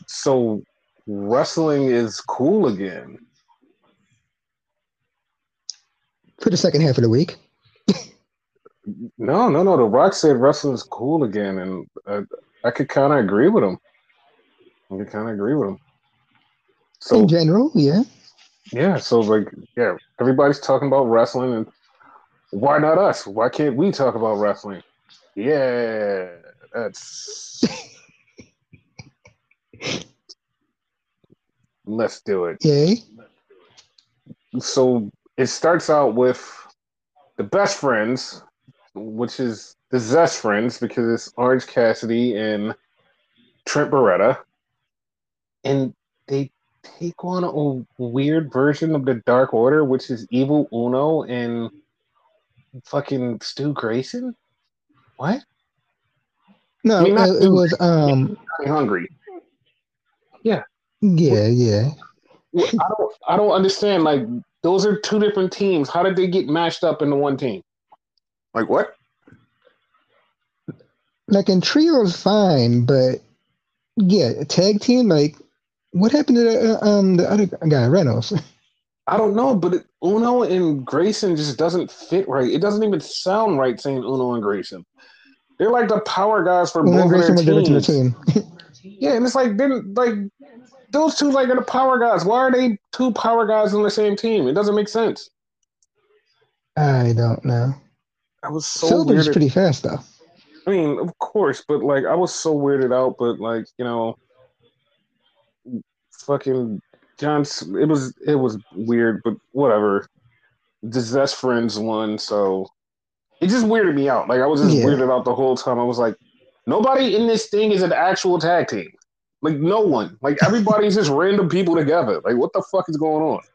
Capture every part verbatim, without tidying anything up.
So wrestling is cool again. For the second half of the week. No, no, no. The Rock said wrestling is cool again, and uh, I could kind of agree with him. I could kind of agree with him. In So general, yeah. yeah, so like yeah, everybody's talking about wrestling, and why not us? Why can't we talk about wrestling? Yeah, that's let's do it. Yay. So it starts out with the best friends, which is the Zest friends, because it's Orange Cassidy and Trent Beretta, and they take on a weird version of the Dark Order, which is Evil Uno and fucking Stu Grayson. What? I No, mean, not it, it Stu was Grayson. um Johnny Hungry. Yeah. yeah, yeah. I don't. I don't understand. Like those are two different teams. How did they get mashed up into one team? Like what? Like in trios fine, but yeah, a tag team, like what happened to the, uh, um the other guy, Reynolds? I don't know, but it, Uno and Grayson just doesn't fit right. It doesn't even sound right saying Uno and Grayson. They're like the power guys for Uno both of their Grayson was the original teams. team. Yeah, and it's like then like those two like are the power guys. Why are they two power guys on the same team? It doesn't make sense. I don't know. I was so Silver's weirded. pretty fast though. I mean, of course, but like I was so weirded out. But like you know, fucking John. It was it was weird, but whatever. The Zest Friends won, so it just weirded me out. Like I was just Yeah. weirded out the whole time. I was like, nobody in this thing is an actual tag team. Like no one. Like everybody's just random people together. Like what the fuck is going on?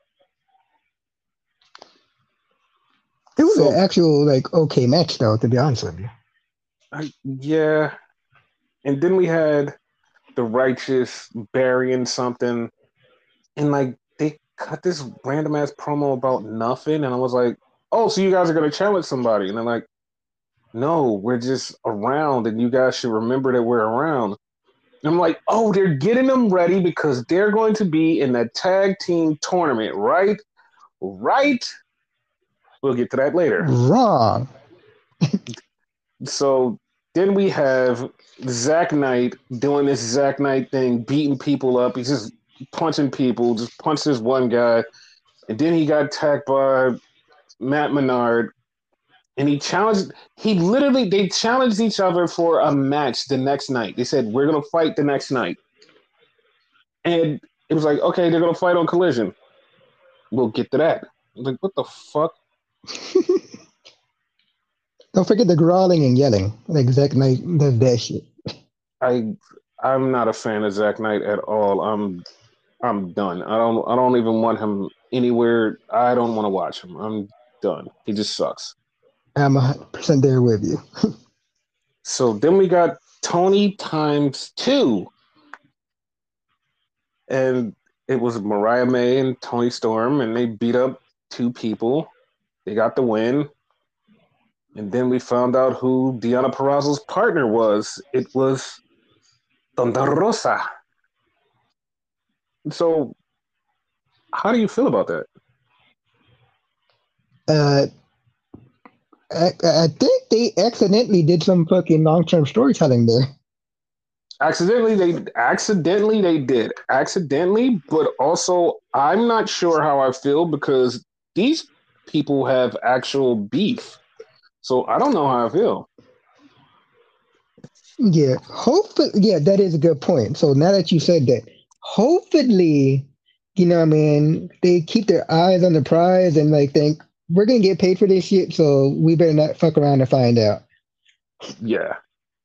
It was an So actual like okay match though, to be honest with you. I, yeah, and then we had the Righteous burying something, and like they cut this random ass promo about nothing, and I was like, oh, so you guys are gonna challenge somebody, and they're like, no, we're just around, and you guys should remember that we're around. And I'm like, oh, they're getting them ready because they're going to be in the tag team tournament, right? Right. We'll get to that later. Wrong. So then we have Zack Knight doing this Zack Knight thing, beating people up. He's just punching people, just punched this one guy. And then he got attacked by Matt Menard. And he challenged, he literally, they challenged each other for a match the next night. They said, we're going to fight the next night. And it was like, okay, they're going to fight on Collision. We'll get to that. I'm like, what the fuck? Don't forget the growling and yelling. Like Zack Knight does that shit. I I'm not a fan of Zack Knight at all. I'm I'm done. I don't I don't even want him anywhere. I don't want to watch him. I'm done. He just sucks. I'm one hundred percent there with you. So then we got Tony times two, and it was Mariah May and Tony Storm, and they beat up two people. They got the win, and then we found out who Deanna Perrazzo's partner was. It was Thunder Rosa. So how do you feel about that? Uh, I, I think they accidentally did some fucking long term storytelling there. Accidentally, they accidentally they did accidentally, but also I'm not sure how I feel because these people have actual beef, so I don't know how I feel. Yeah, hopefully, yeah, that is a good point. So now that you said that, hopefully, you know, what I mean, they keep their eyes on the prize and like think we're gonna get paid for this shit, so we better not fuck around and find out. Yeah.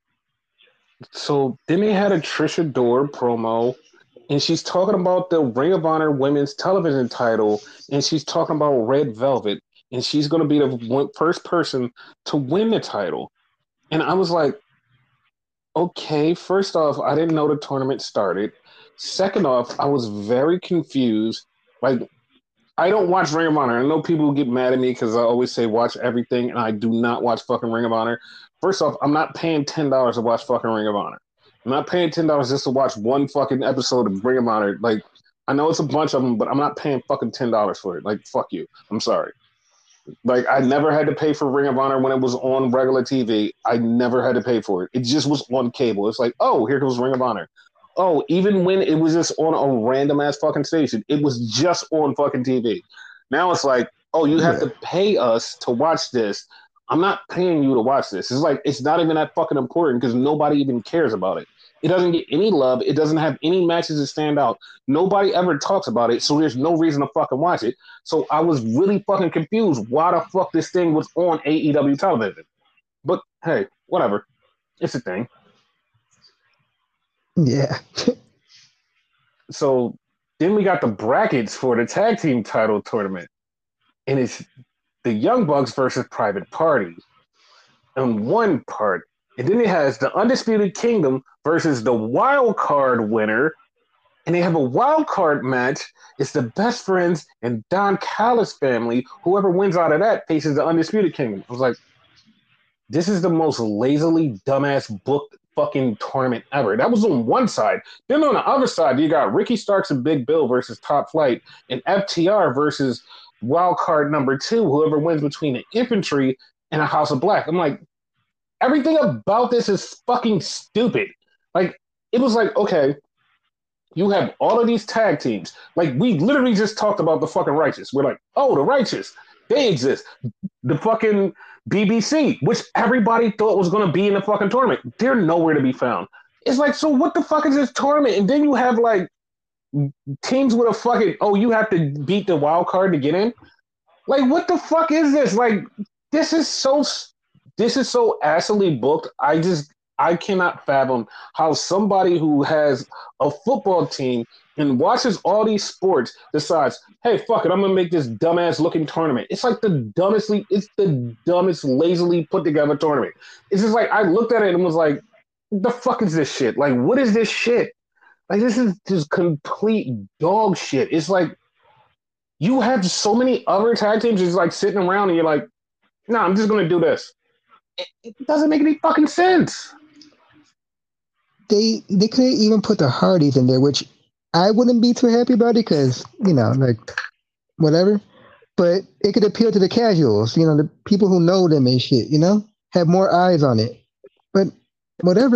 So then they had a Trisha Dore promo, and she's talking about the Ring of Honor Women's Television title, and she's talking about Red Velvet, and she's going to be the one, first person to win the title. And I was like, okay, first off, I didn't know the tournament started. Second off, I was very confused. Like, I don't watch Ring of Honor. I know people get mad at me because I always say watch everything, and I do not watch fucking Ring of Honor. First off, I'm not paying ten dollars to watch fucking Ring of Honor. I'm not paying ten dollars just to watch one fucking episode of Ring of Honor. Like, I know it's a bunch of them, but I'm not paying fucking ten dollars for it. Like, fuck you. I'm sorry. Like, I never had to pay for Ring of Honor when it was on regular T V. I never had to pay for it. It just was on cable. It's like, oh, here comes Ring of Honor. Oh, even when it was just on a random ass fucking station, it was just on fucking T V. Now it's like, oh, you have Yeah. to pay us to watch this. I'm not paying you to watch this. It's like, it's not even that fucking important because nobody even cares about it. It doesn't get any love. It doesn't have any matches that stand out. Nobody ever talks about it, so there's no reason to fucking watch it. So I was really fucking confused why the fuck this thing was on A E W television. But hey, whatever. It's a thing. Yeah. So then we got the brackets for the tag team title tournament. And it's the Young Bucks versus Private Party on one part. And then it has the Undisputed Kingdom versus the wild card winner. And they have a wild card match. It's the Best Friends and Don Callis family. Whoever wins out of that faces the Undisputed Kingdom. I was like, this is the most lazily dumbass booked fucking tournament ever. That was on one side. Then on the other side, you got Ricky Starks and Big Bill versus Top Flight and F T R versus wild card number two, whoever wins between the Infantry and a House of Black. I'm like, everything about this is fucking stupid. Like, it was like, okay, you have all of these tag teams. Like, we literally just talked about the fucking Righteous. We're like, oh, the Righteous, they exist. The fucking B B C, which everybody thought was going to be in the fucking tournament, they're nowhere to be found. It's like, so what the fuck is this tournament? And then you have, like, teams with a fucking, oh, you have to beat the wild card to get in? Like, what the fuck is this? Like, this is so, this is so assily booked. I just, I cannot fathom how somebody who has a football team and watches all these sports decides, hey, fuck it, I'm gonna make this dumbass looking tournament. It's like the dumbest, it's the dumbest, lazily put together tournament. It's just like, I looked at it and was like, the fuck is this shit? Like, what is this shit? Like, this is just complete dog shit. It's like, you have so many other tag teams just like sitting around and you're like, no, nah, I'm just gonna do this. It, it doesn't make any fucking sense. They they could even put the Hardys in there, which I wouldn't be too happy about it because, you know, like, whatever. But it could appeal to the casuals, you know, the people who know them and shit, you know, have more eyes on it. But whatever.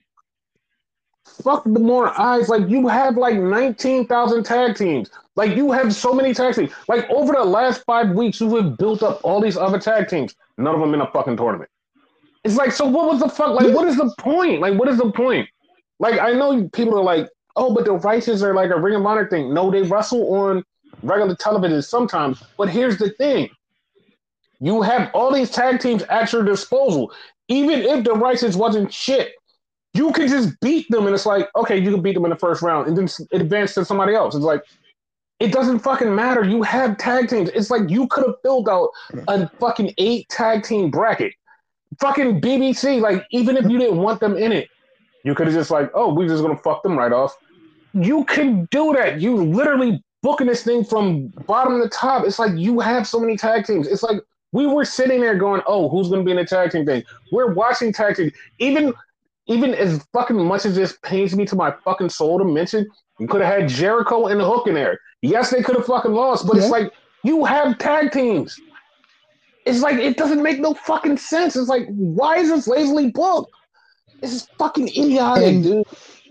Fuck the more eyes. Like, you have like nineteen thousand tag teams. Like, you have so many tag teams. Like, over the last five weeks, you have built up all these other tag teams. None of them in a fucking tournament. It's like, so what was the fuck? Like, what is the point? Like, what is the point? Like, I know people are like, oh, but the Righteous are like a Ring of Honor thing. No, they wrestle on regular television sometimes. But here's the thing. You have all these tag teams at your disposal. Even if the Righteous wasn't shit, you can just beat them. And it's like, okay, you can beat them in the first round and then advance to somebody else. It's like, it doesn't fucking matter. You have tag teams. It's like you could have filled out a fucking eight tag team bracket. Fucking B B C, like, even if you didn't want them in it, you could have just like, oh, we're just gonna fuck them right off. You can do that. You literally booking this thing from bottom to top. It's like you have so many tag teams. It's like we were sitting there going, oh, who's gonna be in the tag team thing? We're watching tag team. Even even as fucking much as this pains me to my fucking soul to mention, you could have had Jericho and the Hook in there. Yes, they could have fucking lost, but yeah. It's like you have tag teams. It's like, it doesn't make no fucking sense. It's like, why is this lazily booked? This is fucking idiotic, and dude.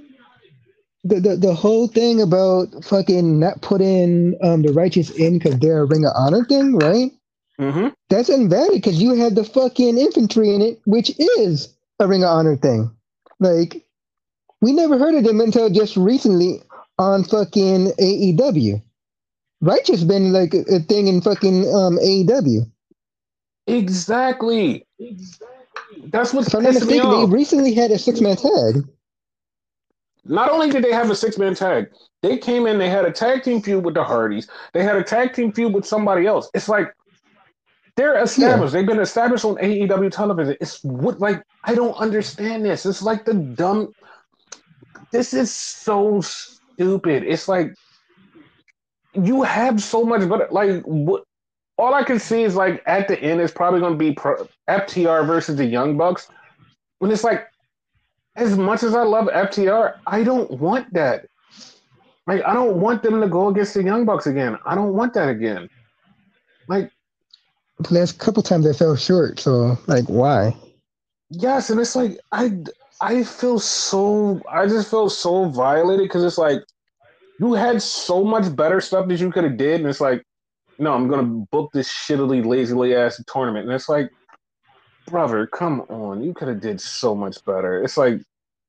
The, the the whole thing about fucking not putting um, the Righteous in because they're a Ring of Honor thing, right? Mm-hmm. That's invalid because you had the fucking Infantry in it, which is a Ring of Honor thing. Like, we never heard of them until just recently on fucking A E W. Righteous been like a, a thing in fucking um, A E W. Exactly. That's what's if I'm not pissing me mistaken, off. They recently had a six-man tag. Not only did they have a six-man tag, they came in, they had a tag team feud with the Hardys. They had a tag team feud with somebody else. It's like, they're established. Yeah. They've been established on A E W television. It's what, like, I don't understand this. It's like the dumb, this is so stupid. It's like, you have so much, but like, what? All I can see is, like, at the end, it's probably going to be F T R versus the Young Bucks. When it's like, as much as I love F T R, I don't want that. Like, I don't want them to go against the Young Bucks again. I don't want that again. Like, The last couple times I fell short, so like why? yes, and it's like I I feel so I just feel so violated because it's like you had so much better stuff that you could have did, and it's like, no, I'm gonna book this shittily, lazily ass tournament, and it's like, brother, come on, you could have did so much better. It's like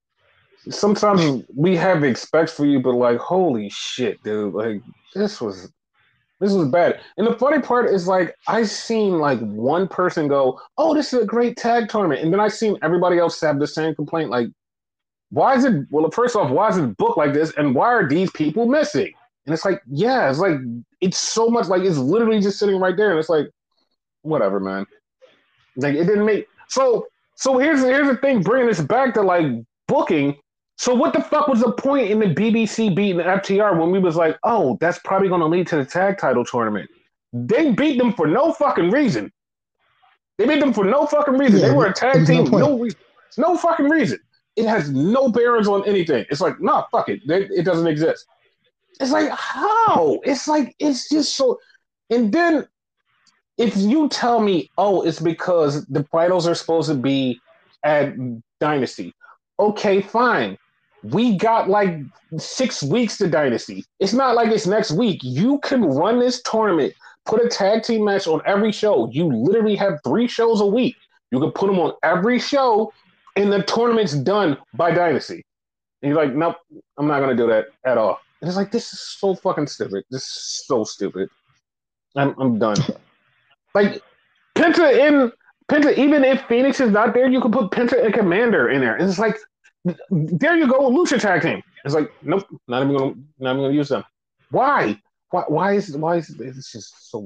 sometimes we have expect for you, but like, holy shit, dude, like this was this was bad. And the funny part is like I seen like one person go, "Oh, this is a great tag tournament," and then I seen everybody else have the same complaint. Like, why is it? Well, first off, why is it booked like this, and why are these people missing? And it's like, yeah, it's like it's so much like it's literally just sitting right there, and it's like, whatever, man. Like it didn't make so. So here's here's the thing, bringing this back to like booking. So what the fuck was the point in the B B C beating the F T R when we was like, oh, that's probably going to lead to the tag title tournament? They beat them for no fucking reason. They beat them for no fucking reason. They Yeah, were a there tag was no team, point. no reason, no fucking reason. It has no bearings on anything. It's like, nah, fuck it. It doesn't exist. It's like, how? It's like, it's just so. And then if you tell me, oh, it's because the finals are supposed to be at Dynasty, okay, fine. We got like six weeks to Dynasty. It's not like it's next week. You can run this tournament, put a tag team match on every show. You literally have three shows a week. You can put them on every show, and the tournament's done by Dynasty. And you're like, nope, I'm not going to do that at all. And it's like, this is so fucking stupid. This is so stupid. I'm, I'm done. Like Penta in Penta, even if Phoenix is not there, you can put Penta and Commander in there. And it's like, there you go, Lucha tag team. It's like, nope, not even gonna, not even gonna use them. Why? Why? Why is? Why is? It's just so.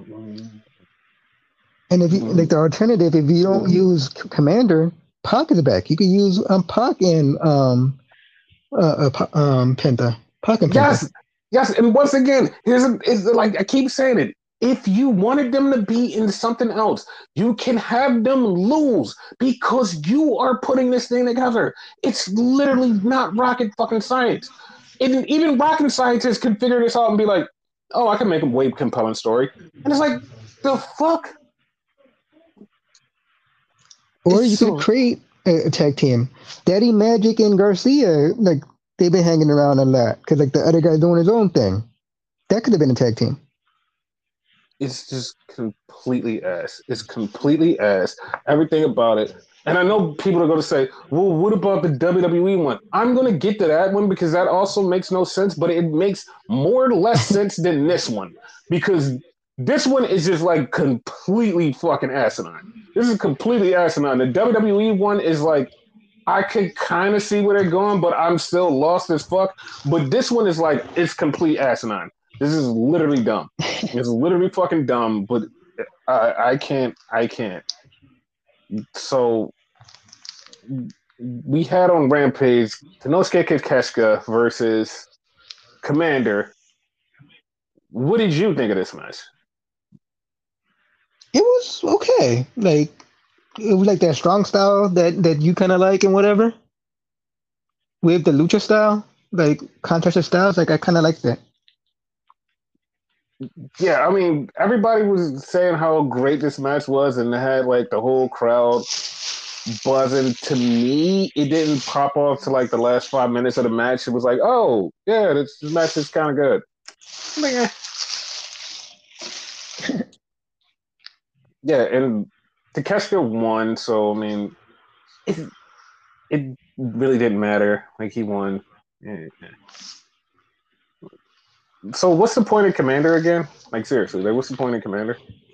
And if you like the alternative, if you don't use Commander, Pac is back. You could use um Pac and um uh, uh um Penta. Pac and Penta. Yes, yes, and once again, here's a, is like I keep saying it. If you wanted them to be in something else, you can have them lose because you are putting this thing together. It's literally not rocket fucking science. And even rocket scientists can figure this out and be like, "Oh, I can make a way compelling story." And it's like, the fuck. Or It's you could so create a, a tag team. Daddy Magic and Garcia, like they've been hanging around a lot because like the other guy's doing his own thing. That could have been a tag team. it's just completely ass. It's completely ass. Everything about it. And I know people are going to say, well, what about the W W E one? I'm going to get to that one because that also makes no sense, but it makes more or less sense than this one because this one is just like completely fucking asinine. This is completely asinine. The W W E one is like, I can kind of see where they're going, but I'm still lost as fuck. But this one is like, it's complete asinine. This is literally dumb. It's literally fucking dumb, but I, I can't, I can't. So we had on Rampage Tenosuke Kikeshka versus Commander. What did you think of this match? It was okay. Like it was like that strong style that that you kind of like and whatever with the lucha style, like contrasted styles. Like I kind of like that. Yeah, I mean, everybody was saying how great this match was, and it had like the whole crowd buzzing. To me, it didn't pop off to like the last five minutes of the match. It was like, oh yeah, this, this match is kind of good. I mean, eh. Yeah, and Takeshita won, so I mean, it it really didn't matter. Like he won. Yeah. So what's the point of Commander again? Like seriously, like what's the point of Commander?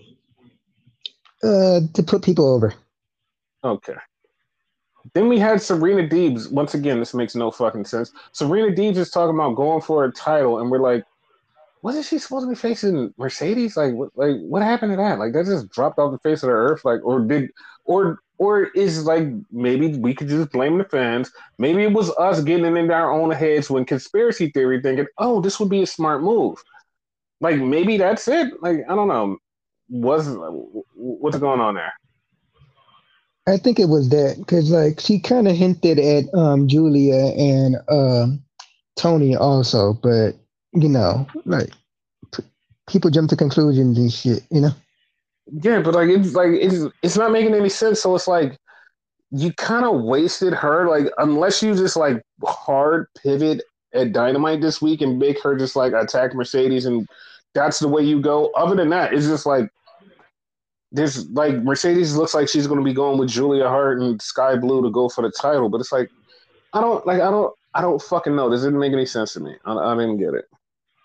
Uh, to put people over. Okay. Then we had Serena Deebs. Once again, this makes no fucking sense. Serena Deebs is talking about going for a title, and we're like, wasn't she supposed to be facing Mercedes? Like, what, like what happened to that? Like, that just dropped off the face of the earth. Like, or did, or or is like maybe we could just blame the fans. Maybe it was us getting in our own heads when conspiracy theory thinking, oh, this would be a smart move. Like maybe that's it. Like I don't know. Was what's going on there? I think it was that because like she kind of hinted at um Julia and um Tony also, but you know, like p- people jump to conclusions and shit. You know. Yeah, but like it's like it's it's not making any sense. So it's like you kind of wasted her. Like unless you just like hard pivot at Dynamite this week and make her just like attack Mercedes, and that's the way you go. Other than that, it's just like there's like Mercedes looks like she's going to be going with Julia Hart and Sky Blue to go for the title, but it's like I don't like I don't I don't fucking know. This didn't make any sense to me. I, I didn't get it.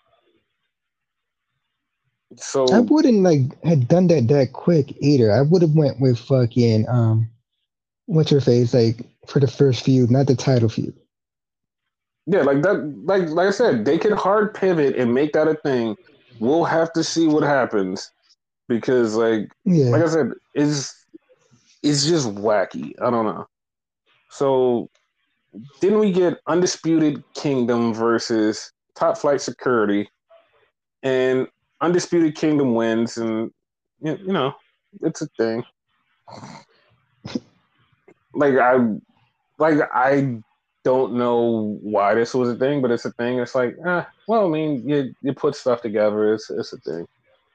I So wouldn't like had done that that quick either. I would have went with fucking um what's her face like for the first feud, not the title feud. yeah, like that, like like I said, they could hard pivot and make that a thing. We'll have to see what happens because, like, like Yeah. I said, it's it's just wacky. I don't know. So then we get Undisputed Kingdom versus Top Flight Security, and Undisputed Kingdom wins, and you know it's a thing. Like I like I don't know why this was a thing, but it's a thing. It's like, ah, well, I mean, you you put stuff together. It's it's a thing.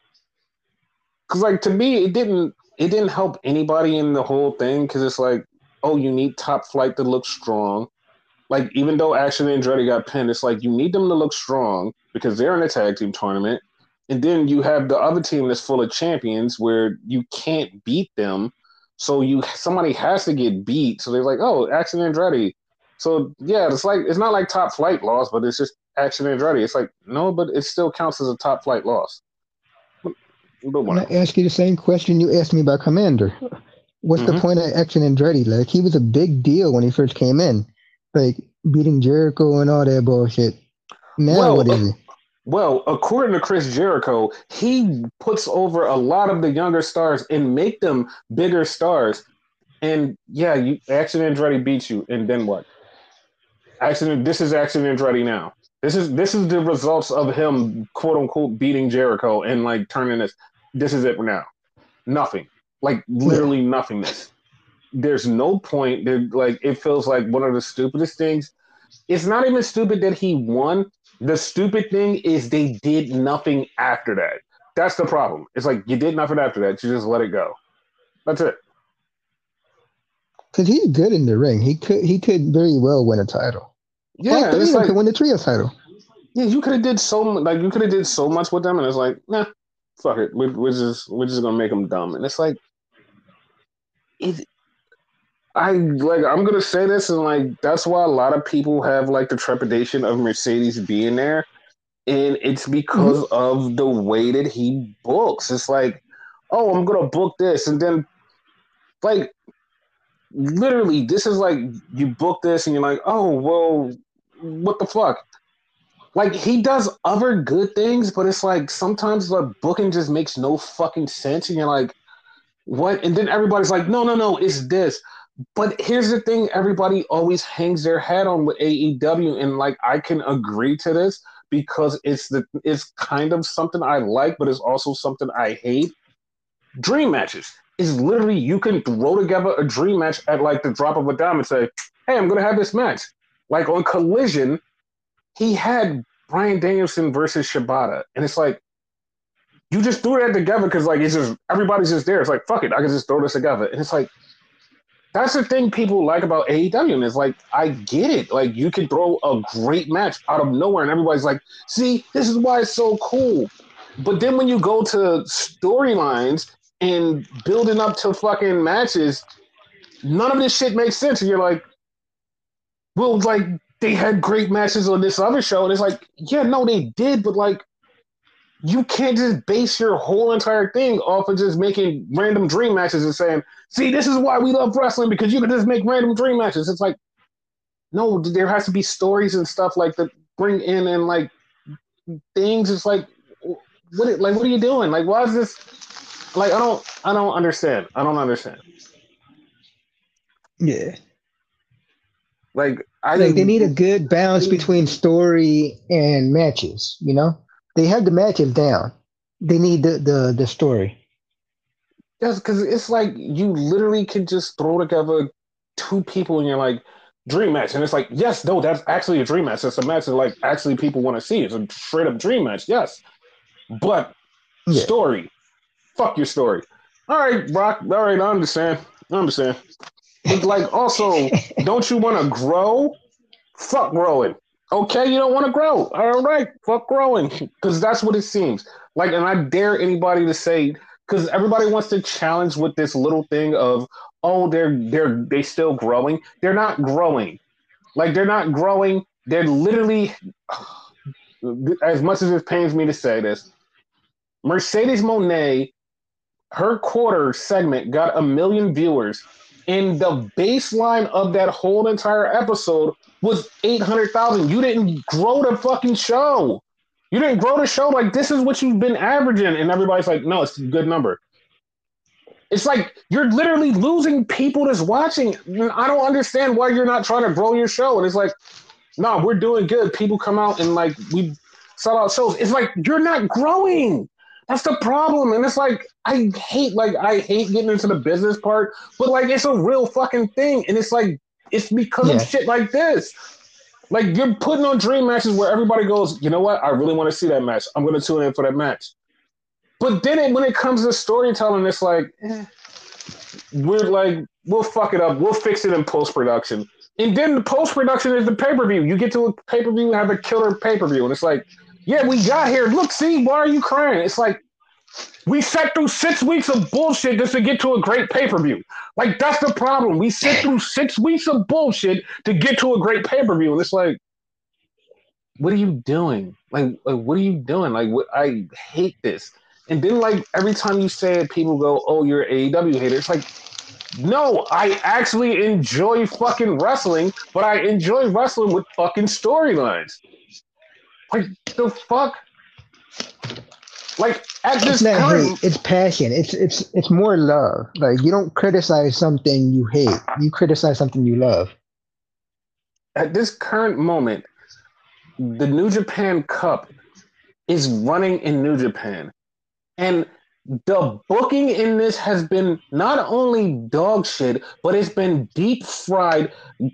Because like to me, it didn't it didn't help anybody in the whole thing. Because it's like, oh, you need Top Flight to look strong. Like even though Action and Andretti got pinned, it's like you need them to look strong because they're in a tag team tournament. And then you have the other team that's full of champions where you can't beat them. So you somebody has to get beat. So they're like, oh, Action Andretti. So yeah, it's like it's not like Top Flight loss, but it's just Action Andretti. It's like no, but it still counts as a Top Flight loss. But, but And I whatever. ask you the same question you asked me about Commander. What's the Mm-hmm. point of Action Andretti? Like he was a big deal when he first came in, like beating Jericho and all that bullshit. Now Well, what uh, is he? well, according to Chris Jericho, he puts over a lot of the younger stars and make them bigger stars. And yeah, you Action Andretti beats you, and then what? Action. This is Action Andretti now. This is this is the results of him quote unquote beating Jericho and like turning this. This is it now. Nothing. Like Yeah, literally nothingness. There's no point. There, like it feels like one of the stupidest things. It's not even stupid that he won. The stupid thing is they did nothing after that. That's the problem. It's like you did nothing after that. You just let it go. That's it. because he's good in the ring. He could he could very well win a title. Heck, Yeah, and they it's even could like win the trio title. yeah, you could have did so like you could have did so much with them, and it's like nah, fuck it. We, we're just we're just gonna make them dumb, and it's like it. I like I'm gonna say this, and like that's why a lot of people have like the trepidation of Mercedes being there, and it's because Hmm. of the way that he books. It's like, oh, I'm gonna book this, and then like literally, this is like you book this, and you're like, oh, well, what the fuck? Like he does other good things, but it's like sometimes the booking just makes no fucking sense, and you're like, what? And then everybody's like, no, no, no, it's this. But here's the thing: everybody always hangs their hat on with A E W, and like I can agree to this because it's the it's kind of something I like, but it's also something I hate. Dream matches is literally you can throw together a dream match at like the drop of a dime and say, "Hey, I'm gonna have this match." Like on Collision, he had Brian Danielson versus Shibata, and it's like you just threw that together because like it's just everybody's just there. It's like fuck it, I can just throw this together, and it's like that's the thing people like about A E W, and it's like I get it. Like you can throw a great match out of nowhere, and everybody's like, "See, this is why it's so cool." But then when you go to storylines and building up to fucking matches, none of this shit makes sense. And you're like, well, like they had great matches on this other show, and it's like, yeah, no, they did, but like you can't just base your whole entire thing off of just making random dream matches and saying, see, this is why we love wrestling because you can just make random dream matches. It's like, no, there has to be stories and stuff like that bring in and like things. It's like, what, like, what are you doing? Like, why is this? Like, I don't, I don't understand. I don't understand. Yeah, Like, I, like they need a good balance between story and matches. You know, they have the matches down. They need the the the story. Yes, because it's like you literally can just throw together two people and you're like, dream match. And it's like, yes, no, that's actually a dream match. That's a match that like actually people want to see. It's a straight up dream match, yes. But Yeah. story, fuck your story. All right, Brock, all right, I understand. I understand. But like also, don't you want to grow? Fuck growing. Okay, you don't want to grow. All right, fuck growing. Because that's what it seems. Like, and I dare anybody to say, because everybody wants to challenge with this little thing of, oh, they're they're they still growing. They're not growing. Like they're not growing. They're literally, as much as it pains me to say this, Mercedes Monet, her quarter segment got a million viewers, and the baseline of that whole entire episode was eight hundred thousand. You didn't grow the fucking show. You didn't grow the show. Like, this is what you've been averaging. And everybody's like, no, it's a good number. It's like you're literally losing people that's watching. I don't understand why you're not trying to grow your show. And it's like, no, we're doing good. People come out and like we sell out shows. It's like you're not growing. That's the problem. And it's like I hate like I hate getting into the business part, but like it's a real fucking thing. And it's like it's because of Yeah. shit like this. Like you're putting on dream matches where everybody goes, you know what? I really want to see that match. I'm gonna tune in for that match. But then it, when it comes to storytelling, it's like eh, we're like we'll fuck it up. We'll fix it in post production. And then the post production is the pay per view. You get to a pay per view and have a killer pay per view, and it's like, yeah, we got here. Look, see, why are you crying? It's like we sat through six weeks of bullshit just to get to a great pay per view. Like that's the problem. We sit through six weeks of bullshit to get to a great pay per view, and it's like, what are you doing? Like, like what are you doing? Like, what, I hate this. And then like every time you say it, people go, "Oh, you're an A E W hater." It's like, no, I actually enjoy fucking wrestling, but I enjoy wrestling with fucking storylines. Like the fuck? Like at It's this not hate, current it's passion. It's it's it's more love. Like you don't criticize something you hate. You criticize something you love. at this current moment, the New Japan Cup is running in New Japan. And the booking in this has been not only dog shit, but it's been deep fried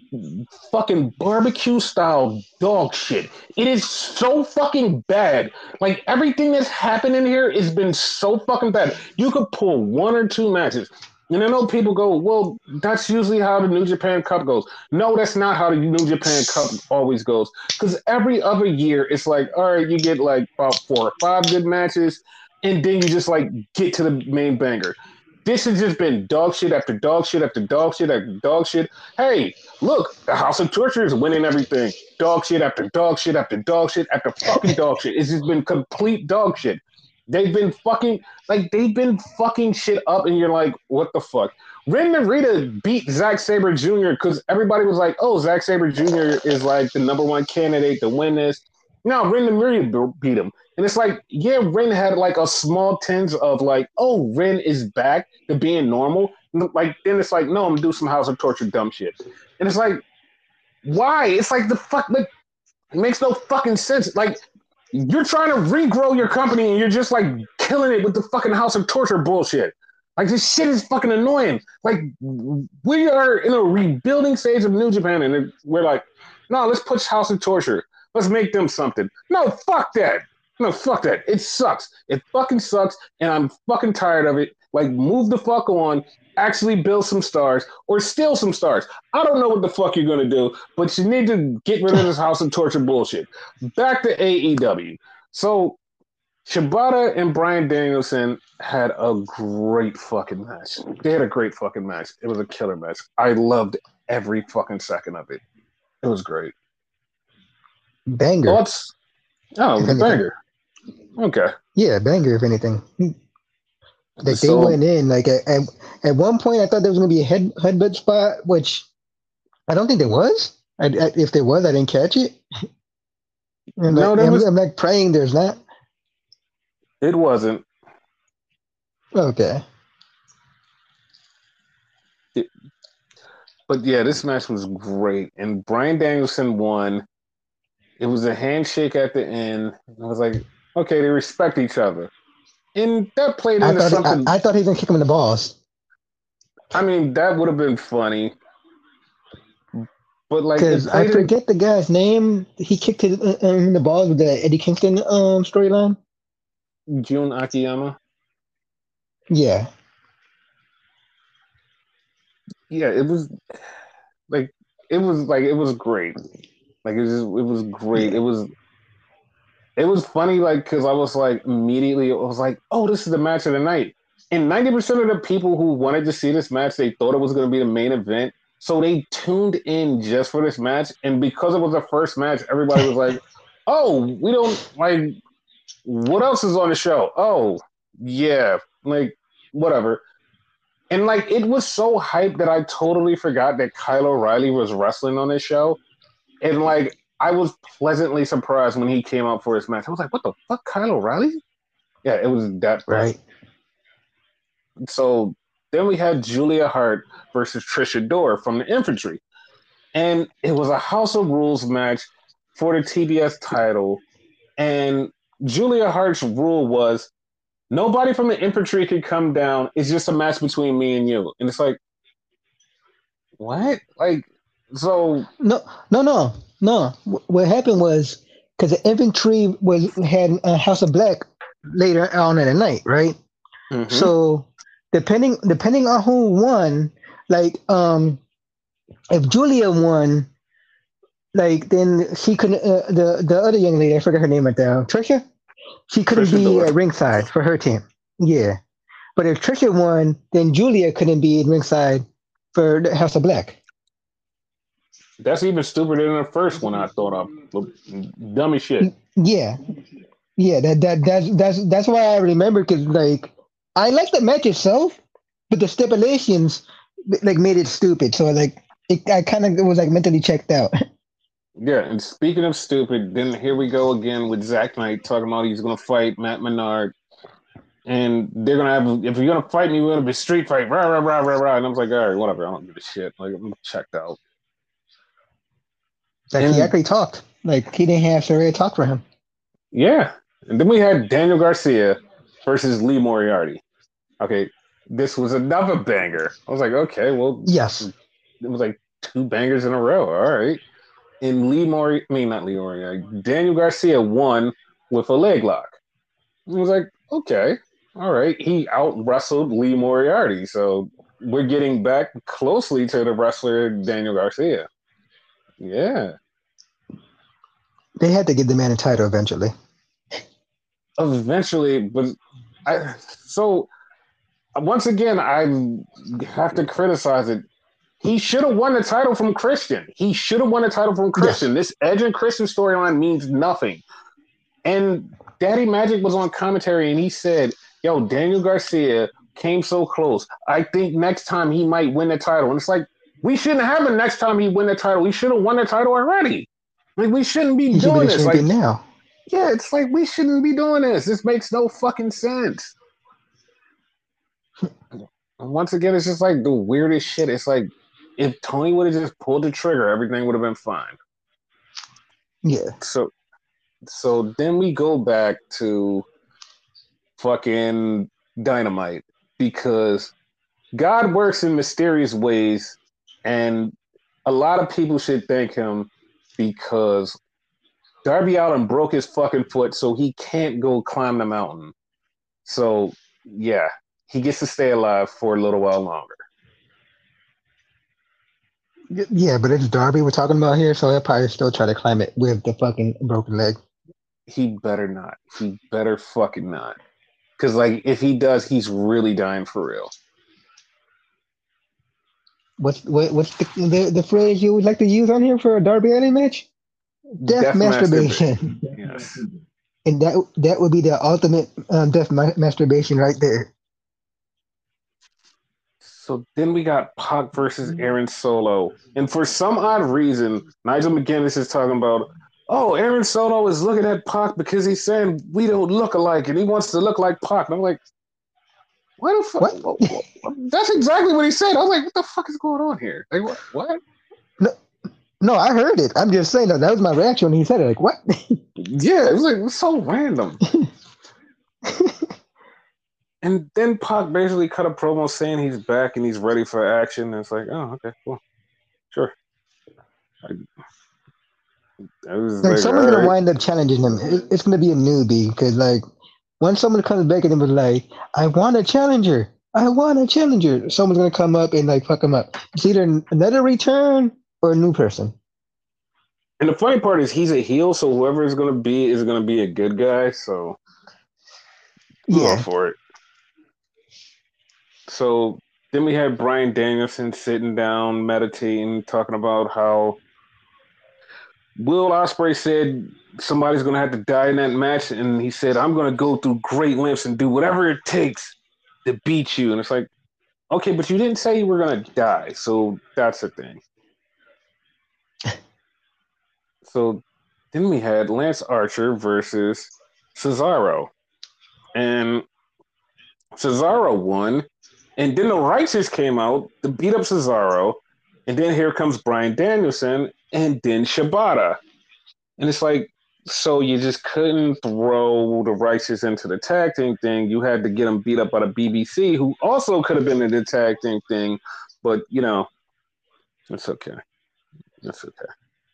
fucking barbecue style dog shit. It is so fucking bad. Like everything that's happened in here has been so fucking bad. You could pull one or two matches. And I know people go, well, that's usually how the New Japan Cup goes. No, that's not how the New Japan Cup always goes. Because every other year, it's like, all right, you get like about four or five good matches, and then you just like get to the main banger. This has just been dog shit after dog shit after dog shit after dog shit. Hey, look, the House of Torture is winning everything. Dog shit after dog shit after dog shit after fucking dog shit. It's just been complete dog shit. They've been fucking like they've been fucking shit up, and you're like, what the fuck? Ren Narita beat Zack Sabre Junior because everybody was like, oh, Zack Sabre Junior is like the number one candidate to win this. No, Ren Narita beat him. And it's like, yeah, Ren had like a small tinge of like, oh, Ren is back to being normal. Like, then it's like, no, I'm gonna do some House of Torture dumb shit. And it's like, why? It's like the fuck, like, it makes no fucking sense. Like, you're trying to regrow your company and you're just like killing it with the fucking House of Torture bullshit. Like, this shit is fucking annoying. Like, we are in a rebuilding stage of New Japan, and we're like, no, let's push House of Torture. Let's make them something. No, fuck that. No, fuck that. It sucks. It fucking sucks, and I'm fucking tired of it. Like, move the fuck on. Actually build some stars or steal some stars. I don't know what the fuck you're gonna do, but you need to get rid of this House of Torture bullshit. Back to A E W. So Shibata and Bryan Danielson had a great fucking match. They had a great fucking match. It was a killer match. I loved every fucking second of it. It was great. Banger, Thoughts? Oh, it if was a anything. banger. Okay. Yeah, banger, if anything. Like they So went in like at, at, at one point I thought there was gonna be a head headbutt spot, which I don't think there was. I, I, if there was, I didn't catch it. And like no, there I'm, was I'm like praying there's not. it wasn't. Okay. It, but yeah, this match was great. And Bryan Danielson won. It was a handshake at the end. I was like, okay, they respect each other. And that played I into thought I, something. I thought he was gonna kick him in the balls. I mean, that would have been funny, but like it Because I played in forget the guy's name. He kicked his, uh, um, in the balls with the Eddie Kingston um storyline. Jun Akiyama. Yeah, Yeah, it was like it was like it was great. Like it was just, it was great. It yeah, was it was funny like because I was like immediately I was like, oh, this is the match of the night. And ninety percent of the people who wanted to see this match, they thought it was going to be the main event. So they tuned in just for this match. And because it was the first match, everybody was like, oh, we don't like what else is on the show? Oh, yeah, like whatever. And like it was so hyped that I totally forgot that Kyle O'Reilly was wrestling on this show. And like I was pleasantly surprised when he came out for his match. I was like, what the fuck, Kyle O'Reilly? Yeah, it was that funny. right. So then we had Julia Hart versus Trisha Dora from the Infantry. And it was a House of Rules match for the T B S title. And Julia Hart's rule was nobody from the infantry could come down. It's just a match between me and you. And it's like, what? Like, so No, no, no, no. Wh- What happened was because the infantry was had a House of Black later on in the night, right? mm-hmm. So depending depending on who won, like um, if Julia won, like then she couldn't. Uh, the the other young lady, I forgot her name right now, Trisha. She couldn't Trisha be Dora. at ringside for her team. Yeah, but if Trisha won, then Julia couldn't be at ringside for the House of Black. That's even stupider than the first one I thought of. Dummy shit. Yeah, yeah. That that that's that's that's why I remember because like I like the match itself, but the stipulations like made it stupid. So like it, I kind of was like mentally checked out. Yeah, and speaking of stupid, then here we go again with Zack Knight talking about he's gonna fight Matt Menard. And they're gonna have if you're gonna fight me, we're gonna be street fight, rah rah rah rah rah. And I was like, all right, whatever, I don't give a shit. Like I'm checked out. Like he And actually talked. Like he didn't have Saraya talk for him. yeah. And then we had Daniel Garcia versus Lee Moriarty. Okay, this was another banger. I was like, okay, well, Yes. it was like two bangers in a row. All right. And Lee Moriarty, I mean, not Lee Moriarty, Daniel Garcia won with a leg lock. I was like, okay, all right. He out wrestled Lee Moriarty. So we're getting back closely to the wrestler Daniel Garcia. Yeah. They had to give the man a title eventually. Eventually, but I so once again I have to criticize it. He should have won the title from Christian. He should have won the title from Christian. Yes. This Edge and Christian storyline means nothing. And Daddy Magic was on commentary and he said, yo, Daniel Garcia came so close. I think next time he might win the title. And it's like, we shouldn't have it next time he win the title. He should have won the title already. Like, we shouldn't be He should be doing the this. champion Like, now. yeah, it's like, we shouldn't be doing this. This makes no fucking sense. Once again, it's just like the weirdest shit. It's like, if Tony would have just pulled the trigger, everything would have been fine. Yeah. So, so then we go back to fucking Dynamite because God works in mysterious ways, and a lot of people should thank him because Darby Allin broke his fucking foot, so he can't go climb the mountain. So, yeah, he gets to stay alive for a little while longer. Yeah, but it's Darby we're talking about here, so he'll probably still try to climb it with the fucking broken leg. He better not. He better fucking not. Because, like, if he does, he's really dying for real. What's what, what's the, the the phrase you would like to use on here for a Darby Allin match? Death, Death masturbation. Yes. And that that would be the ultimate um, death ma- masturbation right there. So then we got Pac versus Aaron Solo. And for some odd reason, Nigel McGuinness is talking about, oh, Aaron Solo is looking at Pac because he's saying we don't look alike and he wants to look like Pac. And I'm like, what the fuck? What? That's exactly what he said. I was like, what the fuck is going on here? Like, what? what? No, no, I heard it. I'm just saying that that was my reaction when he said it. Like, what? Yeah, it was like, it was so random. And then Pac basically cut a promo saying he's back and he's ready for action. And it's like, oh, okay, cool, sure. I, I was Like like, someone's all gonna right. wind up challenging him. It, it's gonna be a newbie because like once someone comes back and was like, "I want a challenger. I want a challenger," someone's gonna come up and like fuck him up. It's either another return or a new person. And the funny part is he's a heel, so whoever is going to be is going to be a good guy. So I'm all Yeah, for it. So then we had Brian Danielson sitting down, meditating, talking about how Will Ospreay said somebody's going to have to die in that match, and he said, "I'm going to go through great lengths and do whatever it takes to beat you." And it's like, okay, but you didn't say you were going to die, so that's the thing. So then we had Lance Archer versus Cesaro, and Cesaro won, and then the Righteous came out to beat up Cesaro, and then here comes Brian Danielson, and then Shibata. And it's like, so you just couldn't throw the Righteous into the tag team thing. You had to get them beat up by the B B C, who also could have been in the tag team thing, but you know, it's okay. It's okay.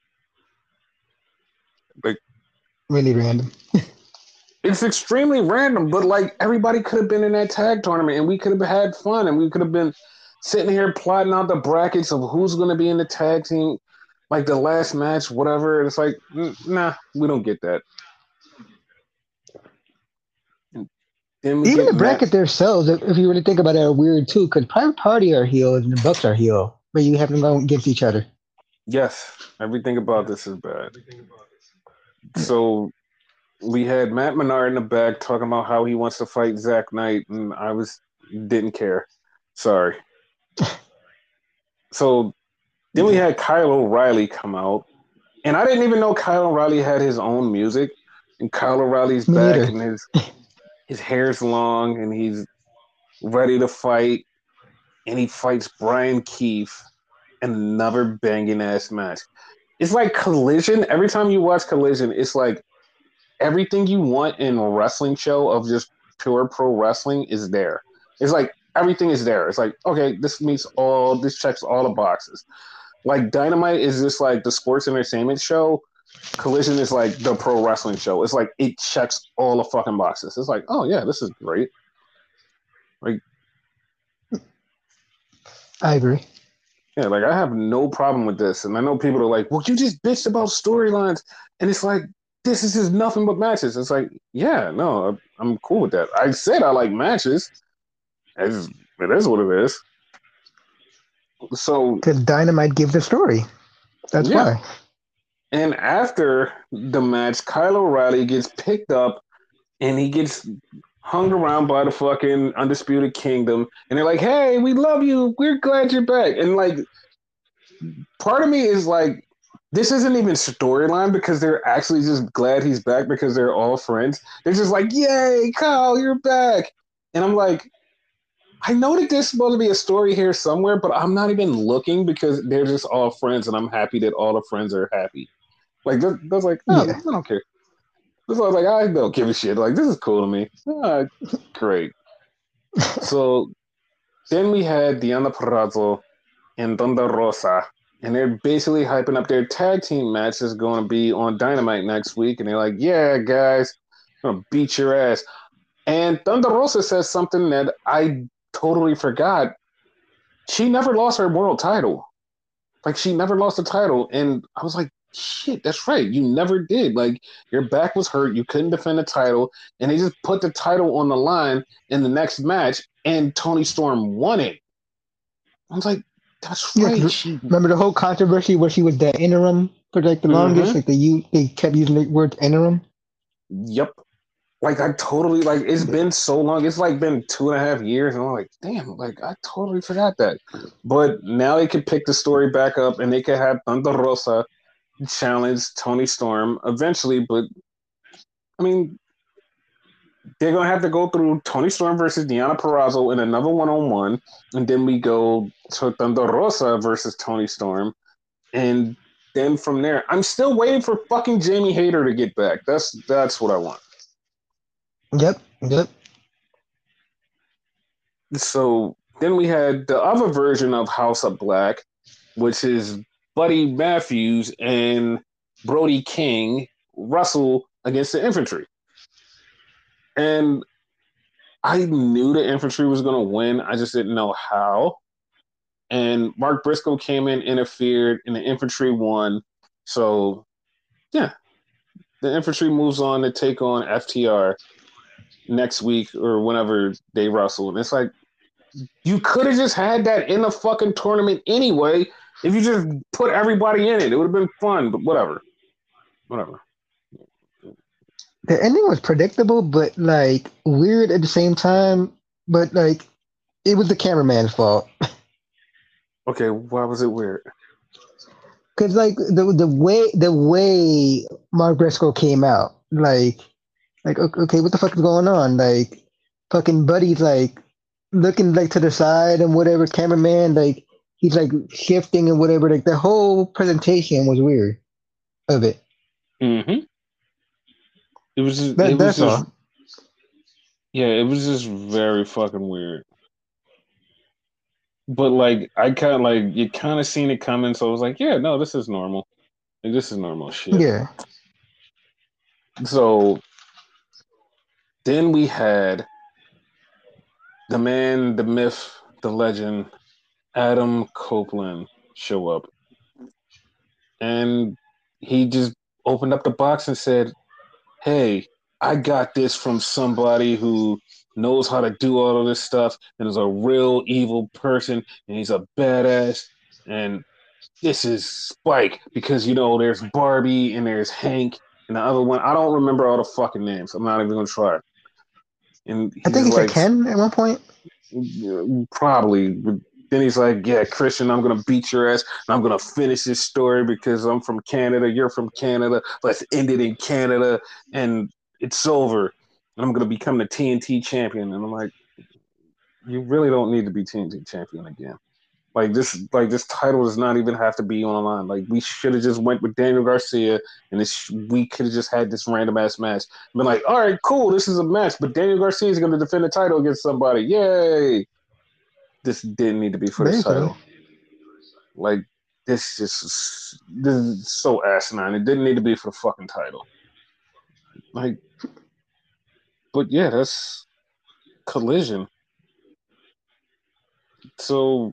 Like, really random. it's extremely random, but like everybody could have been in that tag tournament, and we could have had fun, and we could have been sitting here plotting out the brackets of who's going to be in the tag team, like the last match, whatever. It's like, nah, we don't get that. And then we Even get the Matt. bracket themselves, if, if you really think about it, are weird too. Because Private Party are heels and the Bucks are heel, but you have them go against each other. Yes, everything about this is bad. So we had Matt Menard in the back talking about how he wants to fight Zach Knight, and I was didn't care. Sorry. So then we had Kyle O'Reilly come out, and I didn't even know Kyle O'Reilly had his own music. And Kyle O'Reilly's Me back, neither. and his his hair's long, and he's ready to fight. And he fights Brian Keefe in another banging ass match. It's like Collision. Every time you watch Collision, it's like everything you want in a wrestling show of just pure pro wrestling is there. It's like everything is there. It's like, okay, this meets all, this checks all the boxes. Like Dynamite is just like the sports entertainment show. Collision is like the pro wrestling show. It's like it checks all the fucking boxes. It's like, oh yeah, this is great. Like, I agree. yeah, like I have no problem with this. And I know people are like, well, you just bitched about storylines. And it's like, this is just nothing but matches. It's like, yeah, no, I'm cool with that. I said I like matches. It's, it is what it is. So, Because Dynamite gives a story. That's yeah. why. And after the match, Kyle O'Reilly gets picked up and he gets hung around by the fucking Undisputed Kingdom. And they're like, hey, we love you. We're glad you're back. And like, part of me is like, this isn't even storyline because they're actually just glad he's back because they're all friends. They're just like, yay, Kyle, you're back. And I'm like, I know that there's supposed to be a story here somewhere, but I'm not even looking because they're just all friends, and I'm happy that all the friends are happy. Like, that's, that's like, oh, Yeah. I don't care. That's why I was like, I don't give a shit. Like, this is cool to me. Ah, great. So then we had Diana Perrazzo and Thunder Rosa, and they're basically hyping up their tag team match that's going to be on Dynamite next week. And they're like, yeah, guys, I'm going to beat your ass. And Thunder Rosa says something that I totally forgot. She never lost her world title. Like, she never lost the title. And I was like, shit, that's right. You never did. Like, your back was hurt. You couldn't defend the title. And they just put the title on the line in the next match, and Toni Storm won it. I was like, that's Yeah, right. 'cause She. remember the whole controversy where she was the interim for like the longest? Mm-hmm. Like they u- they kept using the word interim. Yep. Like, I totally, like, it's been so long. It's like been two and a half years. And I'm like, damn, like, I totally forgot that. But now they can pick the story back up and they can have Thunder Rosa challenge Toni Storm eventually. But, I mean, they're going to have to go through Toni Storm versus Deonna Purrazzo in another one-on-one. And then we go to Thunder Rosa versus Toni Storm. And then from there, I'm still waiting for fucking Jamie Hayter to get back. That's that's what I want. Yep, yep. So then we had the other version of House of Black, which is Buddy Matthews and Brody King wrestle against the infantry. And I knew the infantry was going to win. I just didn't know how. And Mark Briscoe came in, interfered, and the infantry won. So, yeah, the infantry moves on to take on F T R next week or whenever they wrestle. And it's like, you could have just had that in the fucking tournament anyway. If you just put everybody in it, it would have been fun. But whatever, whatever. The ending was predictable, but like weird at the same time. But like it was the cameraman's fault. Okay, why was it weird? Cause like the the way the way Mark Briscoe came out, like like okay, what the fuck is going on? Like fucking Buddy's like looking like to the side and whatever. Cameraman like he's like shifting and whatever. Like the whole presentation was weird of it. Mm-hmm. It was just, it That was that's just, all. yeah, it was just very fucking weird. But like, I kind of like you kind of seen it coming, so I was like, yeah, no, this is normal. Like, this is normal shit. Yeah. So then we had the man, the myth, the legend, Adam Copeland show up, and he just opened up the box and said, hey, I got this from somebody who knows how to do all of this stuff and is a real evil person and he's a badass. And this is Spike because, you know, there's Barbie and there's Hank and the other one. I don't remember all the fucking names. I'm not even going to try. And I he's think he said like, Ken at one point. probably. Then he's like, yeah, Christian, I'm going to beat your ass and I'm going to finish this story because I'm from Canada. You're from Canada. Let's end it in Canada. And it's over. And I'm going to become the T N T champion. And I'm like, you really don't need to be T N T champion again. Like this, like this title does not even have to be on the line. Like we should have just went with Daniel Garcia, and this we could have just had this random ass match. Been like, all right, cool, this is a match, but Daniel Garcia is going to defend the title against somebody. Yay! This didn't need to be for this Basically. title. Like this just this is so asinine. It didn't need to be for the fucking title. Like, but yeah, that's Collision. So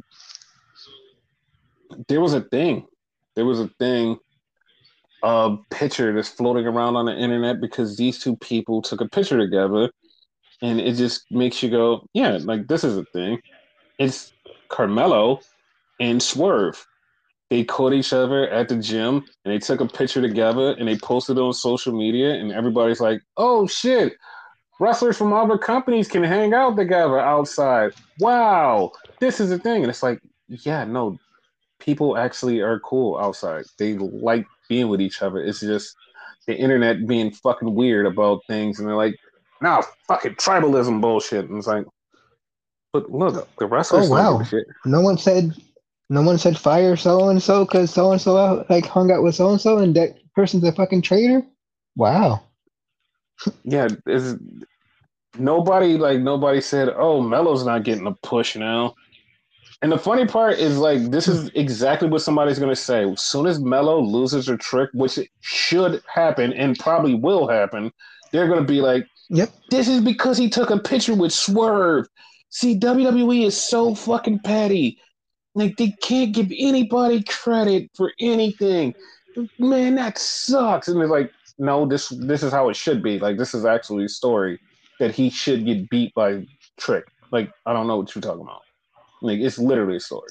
there was a thing. There was a thing. A picture that's floating around on the internet because these two people took a picture together, and it just makes you go, yeah, like this is a thing. It's Carmelo and Swerve. They caught each other at the gym and they took a picture together and they posted it on social media and everybody's like, oh shit, wrestlers from other companies can hang out together outside. Wow, this is a thing. And it's like, yeah, no, people actually are cool outside. They like being with each other. It's just the internet being fucking weird about things and they're like, nah, fucking tribalism bullshit. And it's like, but look, the Oh wrestlers don't give a wow. shit. No one said no one said fire so and so because so and so like hung out with so and so and that person's a fucking traitor. Wow. Yeah, it's, nobody like nobody said, "Oh, Melo's not getting a push now." And the funny part is like this is exactly what somebody's gonna say. As soon as Melo loses a trick, which it should happen and probably will happen, they're gonna be like, Yep. "This is because he took a picture with Swerve." See, W W E is so fucking petty. Like they can't give anybody credit for anything. Man, that sucks. And they're like, no, this this is how it should be. Like this is actually a story that he should get beat by Trick. Like I don't know what you're talking about. Like it's literally a story.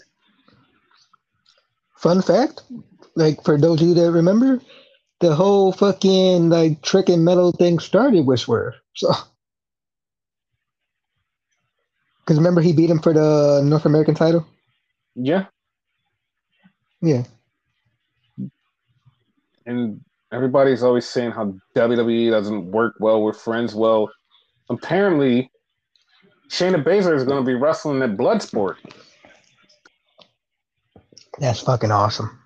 Fun fact, like for those of you that remember, the whole fucking like trick and metal thing started with Swerve. So because remember he beat him for the North American title. Yeah, Yeah. and everybody's always saying how W W E doesn't work well with friends. Well, apparently Shayna Baszler is going to be wrestling at Bloodsport. That's fucking awesome.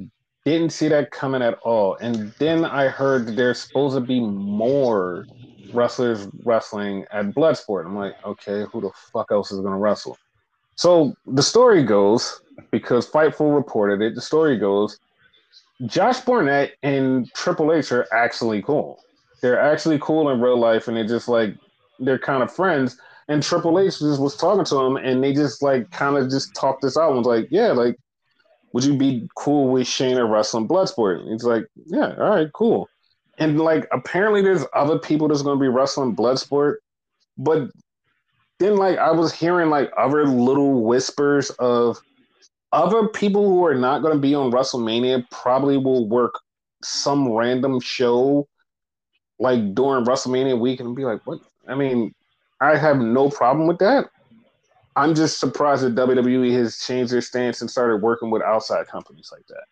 Didn't see that coming at all. And then I heard that there's supposed to be more wrestlers wrestling at Bloodsport. I'm like, okay, who the fuck else is going to wrestle? So the story goes, because Fightful reported it, the story goes, Josh Barnett and Triple H are actually cool. They're actually cool in real life, and they're just like, they're kind of friends. And Triple H just was talking to him, and they just like kind of just talked this out and was like, yeah, like, would you be cool with Shayna wrestling Bloodsport? And he's like, yeah, all right, cool. And like, apparently there's other people that's going to be wrestling Bloodsport, but then like I was hearing like other little whispers of other people who are not going to be on WrestleMania probably will work some random show like during WrestleMania week and be like, what? I mean, I have no problem with that. I'm just surprised that W W E has changed their stance and started working with outside companies like that.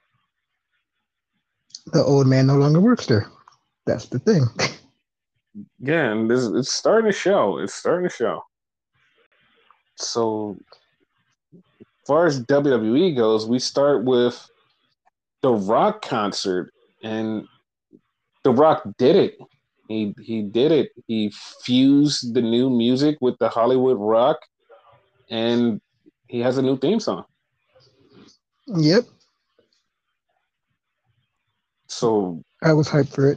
The old man no longer works there. That's the thing. Yeah, and this, it's starting to show. It's starting to show. So, as far as W W E goes, we start with the Rock concert, and The Rock did it. He he did it. He fused the new music with the Hollywood Rock, and he has a new theme song. Yep. So I was hyped for it.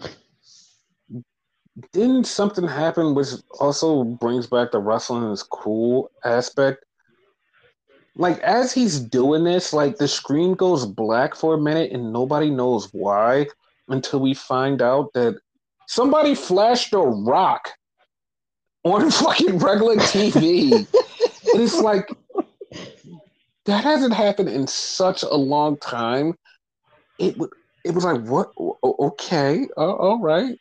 Didn't something happen which also brings back the wrestling's cool aspect? Like as he's doing this, like the screen goes black for a minute and nobody knows why until we find out that somebody flashed a rock on fucking regular T V. And it's like that hasn't happened in such a long time. It it was like what? Okay, uh, all right.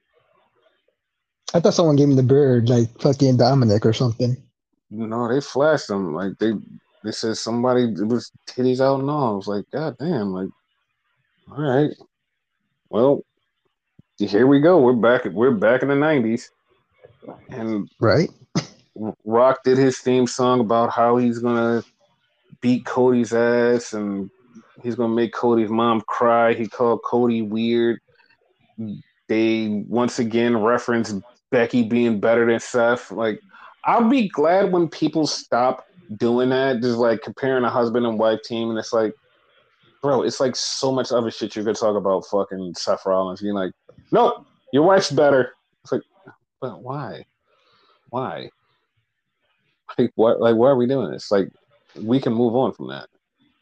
I thought someone gave him the bird, like fucking Dominic or something. No, they flashed them. Like they they said somebody it was titties out and all. I was like, God damn, like, all right. Well, here we go. We're back we're back in the nineties. And right. Rock did his theme song about how he's gonna beat Cody's ass and he's gonna make Cody's mom cry. He called Cody weird. They once again reference Becky being better than Seth. Like, I'll be glad when people stop doing that, just like comparing a husband and wife team, and it's like, bro, it's like so much other shit you could talk about fucking Seth Rollins. You're like, nope, your wife's better. It's like, but why? Why? Like, what? Like, why are we doing this? Like, we can move on from that.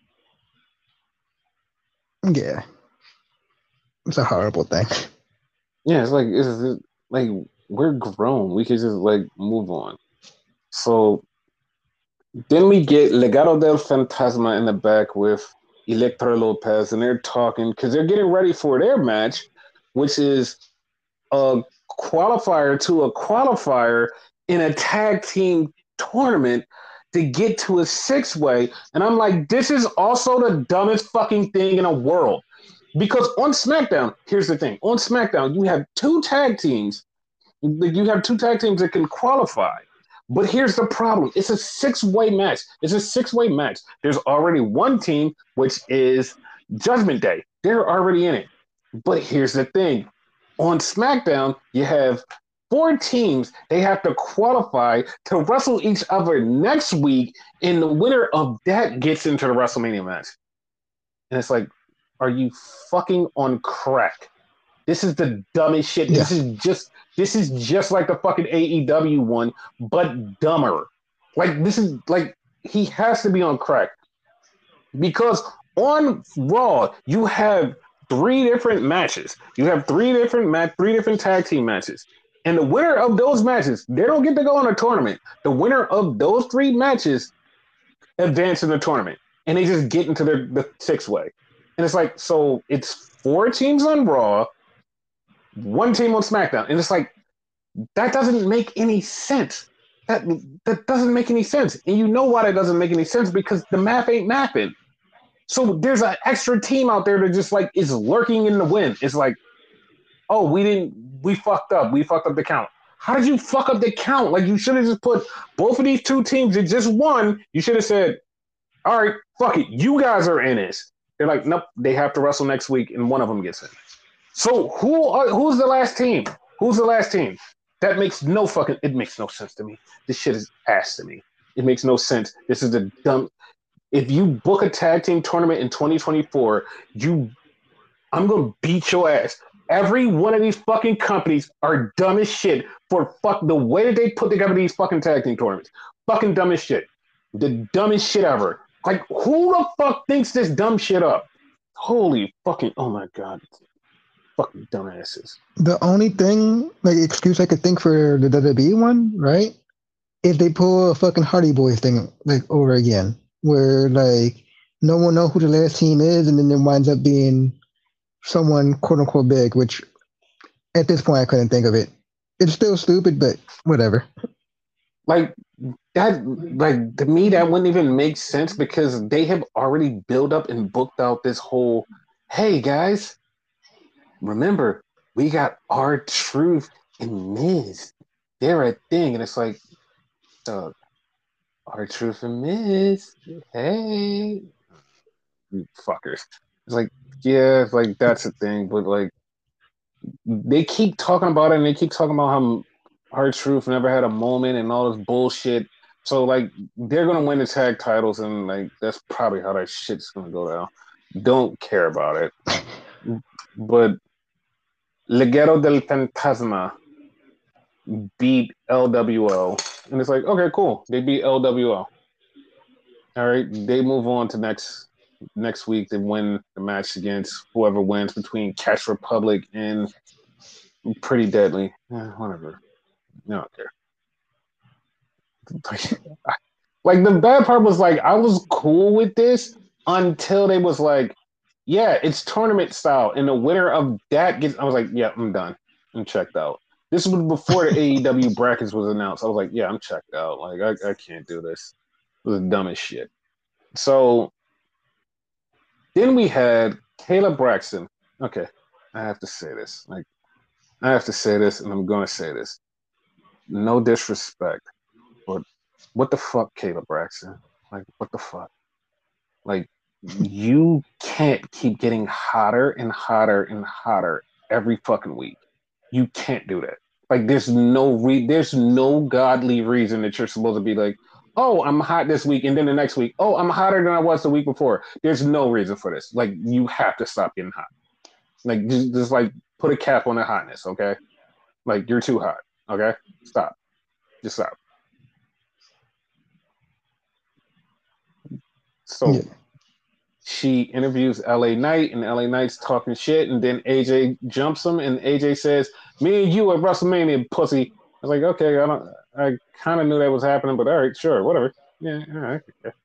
Yeah, it's a horrible thing. Yeah, it's like it's, it's like we're grown. We can just like move on. So then we get Legado del Fantasma in the back with Electra Lopez, and they're talking because they're getting ready for their match, which is a qualifier to a qualifier in a tag team tournament to get to a six way. And I'm like, this is also the dumbest fucking thing in the world. Because on SmackDown, here's the thing: on SmackDown, you have two tag teams. You have two tag teams that can qualify. But here's the problem: it's a six-way match. It's a six-way match. There's already one team, which is Judgment Day. They're already in it. But here's the thing: on SmackDown, you have four teams. They have to qualify to wrestle each other next week, and the winner of that gets into the WrestleMania match. And it's like, are you fucking on crack? This is the dumbest shit. Yeah. This is just this is just like the fucking A E W one, but dumber. Like this is like he has to be on crack. Because on Raw, you have three different matches. You have three different match, three different tag team matches. And the winner of those matches, they don't get to go in a tournament. The winner of those three matches advance in the tournament. And they just get into the, the six-way. And it's like, so it's four teams on Raw, one team on SmackDown. And it's like, that doesn't make any sense. That that doesn't make any sense. And you know why that doesn't make any sense? Because the math ain't mapping. So there's an extra team out there that just like is lurking in the wind. It's like, oh, we didn't, we fucked up. We fucked up the count. How did you fuck up the count? Like you should have just put both of these two teams in just one. You should have said, all right, fuck it. You guys are in this. They're like, nope, they have to wrestle next week, and one of them gets in. So who are, who's the last team? Who's the last team? That makes no fucking. It makes no sense to me. This shit is ass to me. It makes no sense. This is a dumb. If you book a tag team tournament in twenty twenty-four, you, I'm gonna beat your ass. Every one of these fucking companies are dumb as shit for fuck the way that they put together these fucking tag team tournaments. Fucking dumb as shit. The dumbest shit ever. Like, who the fuck thinks this dumb shit up? Holy fucking, oh my god. Fucking dumbasses. The only thing, like, excuse I could think for the W W E one, right? If they pull a fucking Hardy Boys thing, like, over again, where, like, no one know who the last team is, and then it winds up being someone quote unquote big, which at this point I couldn't think of it. It's still stupid, but whatever. Like, that, like, to me, that wouldn't even make sense because they have already built up and booked out this whole, hey guys, remember, we got R-Truth and Miz. They're a thing. And it's like, Doug, R-Truth and Miz, hey, you fuckers. It's like, yeah, it's like that's a thing, but like they keep talking about it and they keep talking about how R-Truth never had a moment and all this bullshit. So like they're gonna win the tag titles and like that's probably how that shit's gonna go down. Don't care about it. But Legado del Fantasma beat L W O. And it's like, okay, cool. They beat L W O. All right. They move on to next next week. They win the match against whoever wins between Catch Republic and Pretty Deadly. Eh, whatever. I don't care. Like the bad part was like I was cool with this until they was like, yeah, it's tournament style, and the winner of that gets. I was like, yeah, I'm done. I'm checked out. This was before the A E W brackets was announced. I was like, yeah, I'm checked out. Like I, I can't do this. It was dumb as shit. So then we had Kayla Braxton. Okay, I have to say this. Like I have to say this, and I'm going to say this. No disrespect, but what the fuck, Kayla Braxton? Like what the fuck? Like you can't keep getting hotter and hotter and hotter every fucking week. You can't do that. Like there's no re- there's no godly reason that you're supposed to be like, oh, I'm hot this week, and then the next week, oh, I'm hotter than I was the week before. There's no reason for this. Like you have to stop getting hot. Like just, just like put a cap on the hotness, okay? Like you're too hot. Okay? Stop. Just stop. Yeah. So she interviews L A Knight, and L A Knight's talking shit, and then A J jumps him, and A J says, "Me and you at WrestleMania, pussy." I was like, "Okay, I don't, I kind of knew that was happening, but all right, sure, whatever." Yeah, all right. Okay.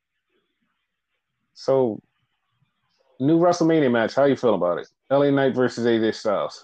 So, new WrestleMania match. How you feel about it? L A Knight versus A J Styles.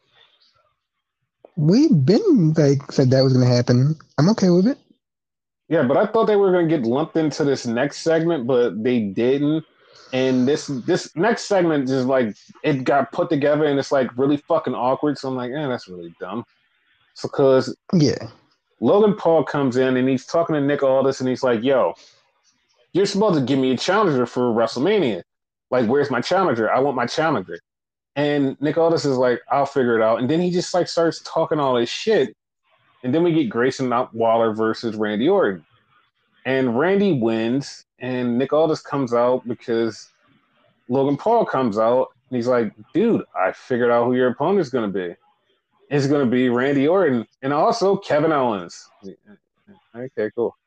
We've been like said that was gonna happen. I'm okay with it. Yeah, but I thought they were going to get lumped into this next segment, but they didn't. And this this next segment just like it got put together, and it's like really fucking awkward. So I'm like, eh, that's really dumb. So because Yeah. Logan Paul comes in and he's talking to Nick Aldis, and he's like, "Yo, you're supposed to give me a challenger for WrestleMania. Like, where's my challenger? I want my challenger." And Nick Aldis is like, "I'll figure it out." And then he just like starts talking all this shit, and then we get Grayson Waller versus Randy Orton, and Randy wins, and Nick Aldis comes out because Logan Paul comes out, and he's like, "Dude, I figured out who your opponent's going to be. It's going to be Randy Orton, and also Kevin Owens." Okay, cool.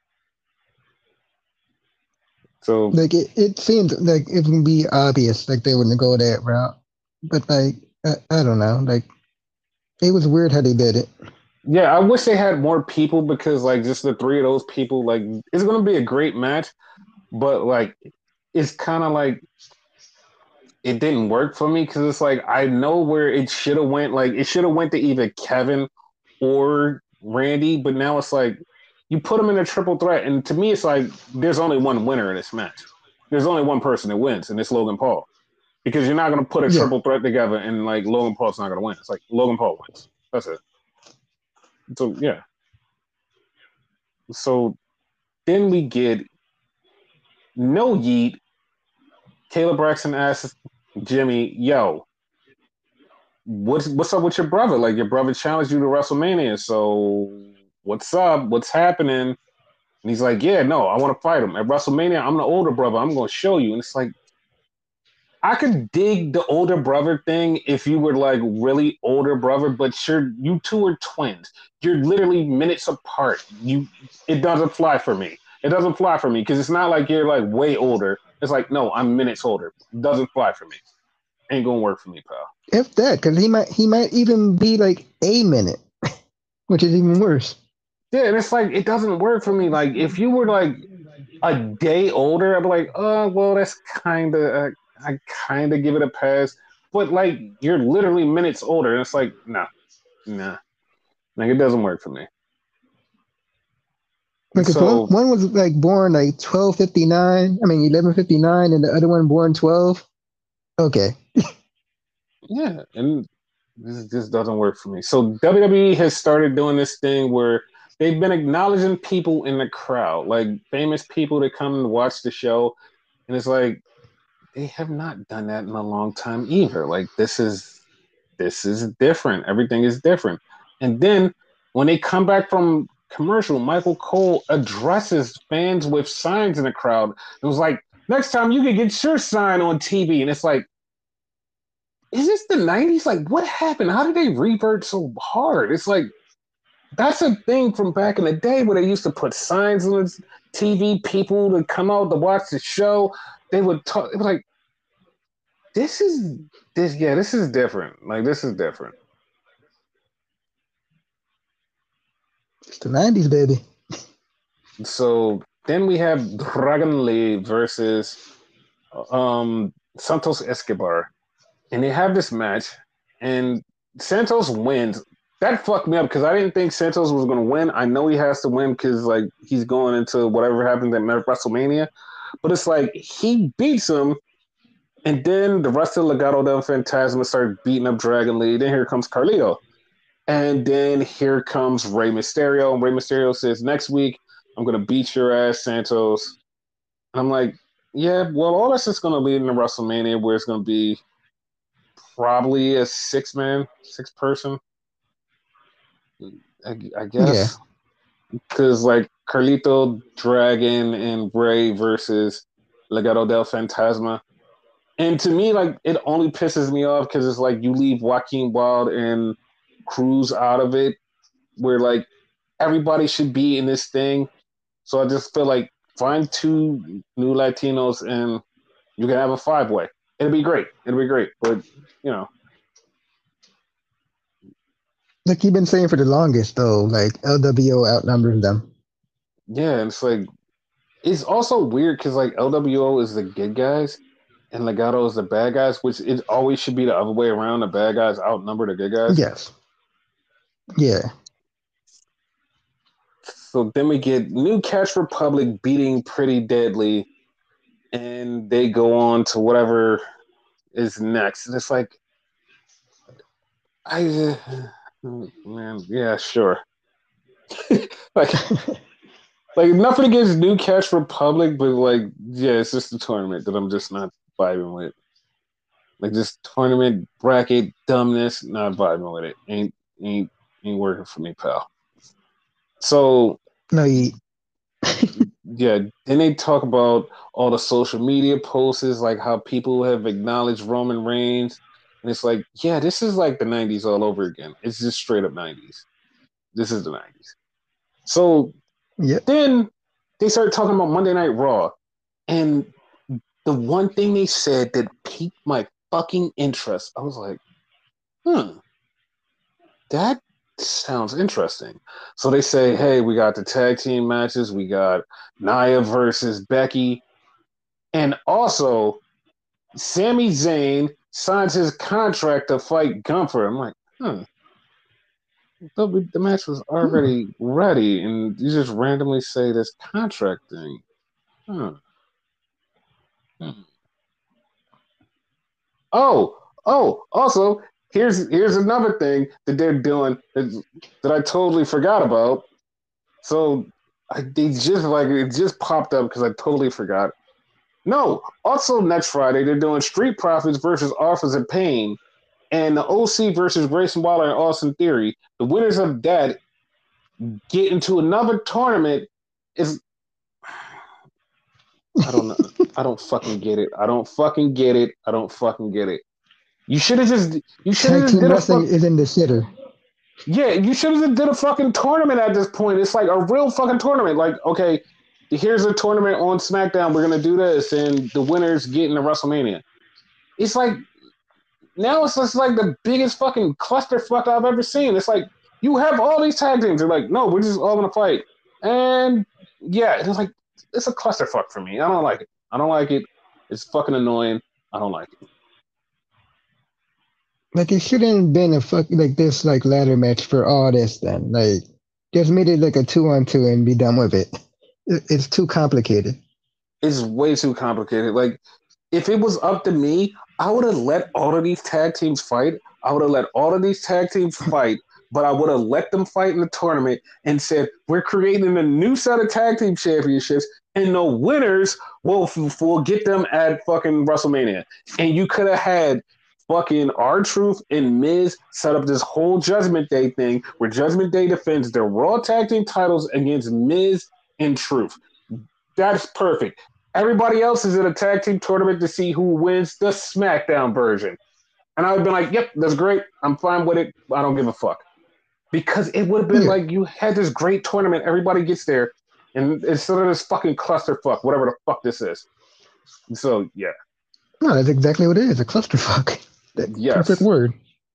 So Like it, it seemed like it would be obvious like they wouldn't go that route. But like I, I don't know. Like it was weird how they did it. yeah, I wish they had more people because like just the three of those people, like it's gonna be a great match, but like it's kind of like it didn't work for me because it's like I know where it should have went. Like it should have went to either Kevin or Randy, but now it's like you put them in a triple threat, and to me, it's like there's only one winner in this match. There's only one person that wins, and it's Logan Paul. Because you're not gonna put a Yeah. triple threat together and like Logan Paul's not gonna win. It's like Logan Paul wins. That's it. So yeah. So then we get no yeet. Caleb Braxton asks Jimmy, yo, what's what's up with your brother? Like your brother challenged you to WrestleMania, so what's up? What's happening? And he's like, yeah, no, I want to fight him at WrestleMania. I'm the older brother. I'm going to show you. And it's like, I could dig the older brother thing if you were like really older brother, but you're you two are twins. You're literally minutes apart. You it doesn't fly for me. It doesn't fly for me because it's not like you're like way older. It's like no, I'm minutes older. It doesn't fly for me. Ain't gonna work for me, pal. If that, because he might he might even be like a minute, which is even worse. Yeah, and it's like it doesn't work for me. Like if you were like a day older, I'd be like, oh well, that's kind of uh, I kind of give it a pass. But like you're literally minutes older, and it's like nah, nah, like it doesn't work for me. Because one, So one was like born like twelve fifty nine. I mean eleven fifty nine, and the other one born twelve. Okay. yeah, and this just doesn't work for me. So W W E has started doing this thing where they've been acknowledging people in the crowd, like famous people that come and watch the show, and it's like they have not done that in a long time either. Like this is this is different. Everything is different. And then when they come back from commercial, Michael Cole addresses fans with signs in the crowd. It was like, next time you can get your sign on T V. And it's like, is this the nineties? Like, what happened? How did they revert so hard? It's like, that's a thing from back in the day where they used to put signs on the T V, people to come out to watch the show. They would talk. It was like, this is this, yeah, this is different. Like, this is different. It's the nineties, baby. So then we have Dragon Lee versus um, Santos Escobar, and they have this match, and Santos wins. That fucked me up because I didn't think Santos was going to win. I know he has to win because like he's going into whatever happens at WrestleMania, but it's like he beats him, and then the rest of Legado del Fantasma start beating up Dragon Lee. Then here comes Carlito. And then here comes Rey Mysterio. And Rey Mysterio says, next week, I'm going to beat your ass, Santos. And I'm like, yeah, well, all this is going to lead into WrestleMania where it's going to be probably a six man, six person, I, I guess. Because, yeah. like, Carlito, Dragon, and Rey versus Legado del Fantasma. And to me, like, it only pisses me off because it's like you leave Joaquin Wilde and Cruz out of it, where like everybody should be in this thing. So I just feel like find two new Latinos and you can have a five way. It'll be great. It'll be great. But you know, like you've been saying for the longest though, like L W O outnumbers them. Yeah, and it's like it's also weird because like L W O is the good guys and Legado is the bad guys, which it always should be the other way around. The bad guys outnumber the good guys. Yes. Yeah. So then we get New Catch Republic beating Pretty Deadly, and they go on to whatever is next. And it's like, I, uh, man, yeah, sure. like, like nothing against New Catch Republic, but like, yeah, it's just a tournament that I'm just not vibing with. Like this tournament bracket dumbness, not vibing with it. Ain't ain't ain't working for me, pal. So no, you... yeah, then they talk about all the social media posts, like how people have acknowledged Roman Reigns, and it's like, yeah, this is like the nineties all over again. It's just straight up nineties. This is the nineties. So yep. Then they started talking about Monday Night Raw, and the one thing they said that piqued my fucking interest, I was like, hmm, that sounds interesting. So they say, hey, we got the tag team matches. We got Nia versus Becky. And also, Sami Zayn signs his contract to fight Gunther. I'm like, hmm. The, the match was already hmm. ready, and you just randomly say this contract thing. Hmm. Hmm. Oh, oh, also, here's here's another thing that they're doing that, that I totally forgot about. So I they just like it just popped up because I totally forgot. No, also next Friday they're doing Street Profits versus Authors of Pain, and the O C versus Grayson Waller and Austin Theory. The winners of that get into another tournament. Is I don't know. I don't fucking get it. I don't fucking get it. I don't fucking get it. You should have just. You should have Tag just team did a wrestling fuck. is in the shitter. Yeah, you should have just did a fucking tournament at this point. It's like a real fucking tournament. Like, okay, here's a tournament on SmackDown. We're gonna do this, and the winners get into WrestleMania. It's like now it's just like the biggest fucking clusterfuck I've ever seen. It's like you have all these tag teams. They're like, no, we're just all gonna fight, and yeah, it's like it's a clusterfuck for me. I don't like it. I don't like it. It's fucking annoying. I don't like it. Like it shouldn't have been a fuck like this like ladder match for all this. Then like just made it like a two on two and be done with it. it it's too complicated. It's way too complicated. Like if it was up to me, I would have let all of these tag teams fight. I would have let all of these tag teams fight, but I would have let them fight in the tournament and said, we're creating a new set of tag team championships, and the winners will, will get them at fucking WrestleMania. And you could have had fucking R-Truth and Miz set up this whole Judgment Day thing where Judgment Day defends their Raw Tag Team titles against Miz and Truth. That's perfect. Everybody else is in a tag team tournament to see who wins the SmackDown version. And I would have been like, yep, that's great. I'm fine with it. I don't give a fuck. Because it would have been Yeah. like you had this great tournament. Everybody gets there. And instead of this fucking clusterfuck, whatever the fuck this is. So, yeah. No, that's exactly what it is. A clusterfuck. That Yes. perfect word.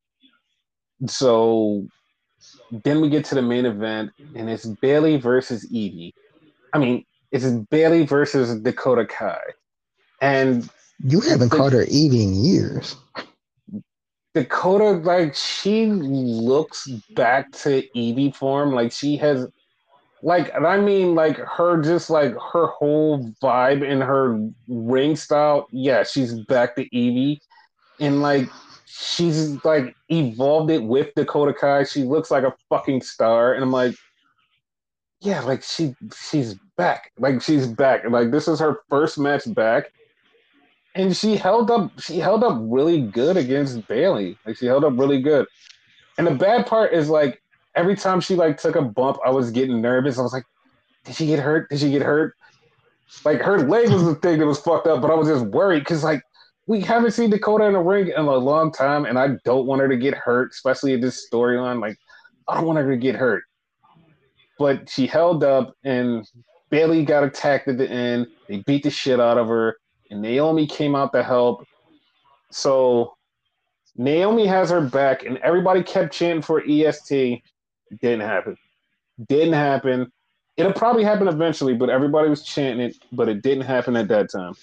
So then we get to the main event, and it's Bayley versus Evie. I mean, it's Bayley versus Dakota Kai. And You haven't the, called her Evie in years. Dakota, like, she looks back to Evie form. Like, she has, like, and I mean, like, her just, like, her whole vibe and her ring style. Yeah, she's back to Evie. And, like, she's, like, evolved it with Dakota Kai. She looks like a fucking star. And I'm like, yeah, like, she she's back. Like, she's back. Like, this is her first match back. And she held up she held up really good against Bayley. Like she held up really good. And the bad part is like every time she like took a bump, I was getting nervous. I was like, did she get hurt? Did she get hurt? Like her leg was the thing that was fucked up, but I was just worried because like we haven't seen Dakota in the ring in a long time, and I don't want her to get hurt, especially in this storyline. Like I don't want her to get hurt. But she held up, and Bayley got attacked at the end. They beat the shit out of her, and Naomi came out to help. So Naomi has her back, and everybody kept chanting for E S T. Didn't happen. Didn't happen. It'll probably happen eventually, but everybody was chanting it, but it didn't happen at that time.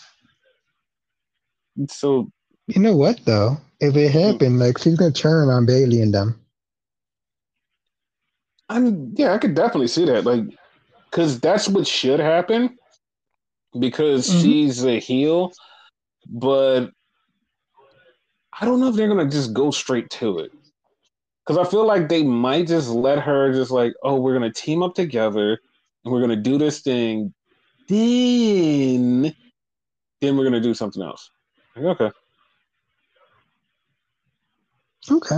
So You know what though? If it happened, like she's gonna turn on Bailey and them. I'm yeah, I could definitely see that. Like, because that's what should happen. Because Mm-hmm. she's a heel, but I don't know if they're gonna just go straight to it. Because I feel like they might just let her just like, oh, we're gonna team up together and we're gonna do this thing. Then, then we're gonna do something else. Like, okay. Okay.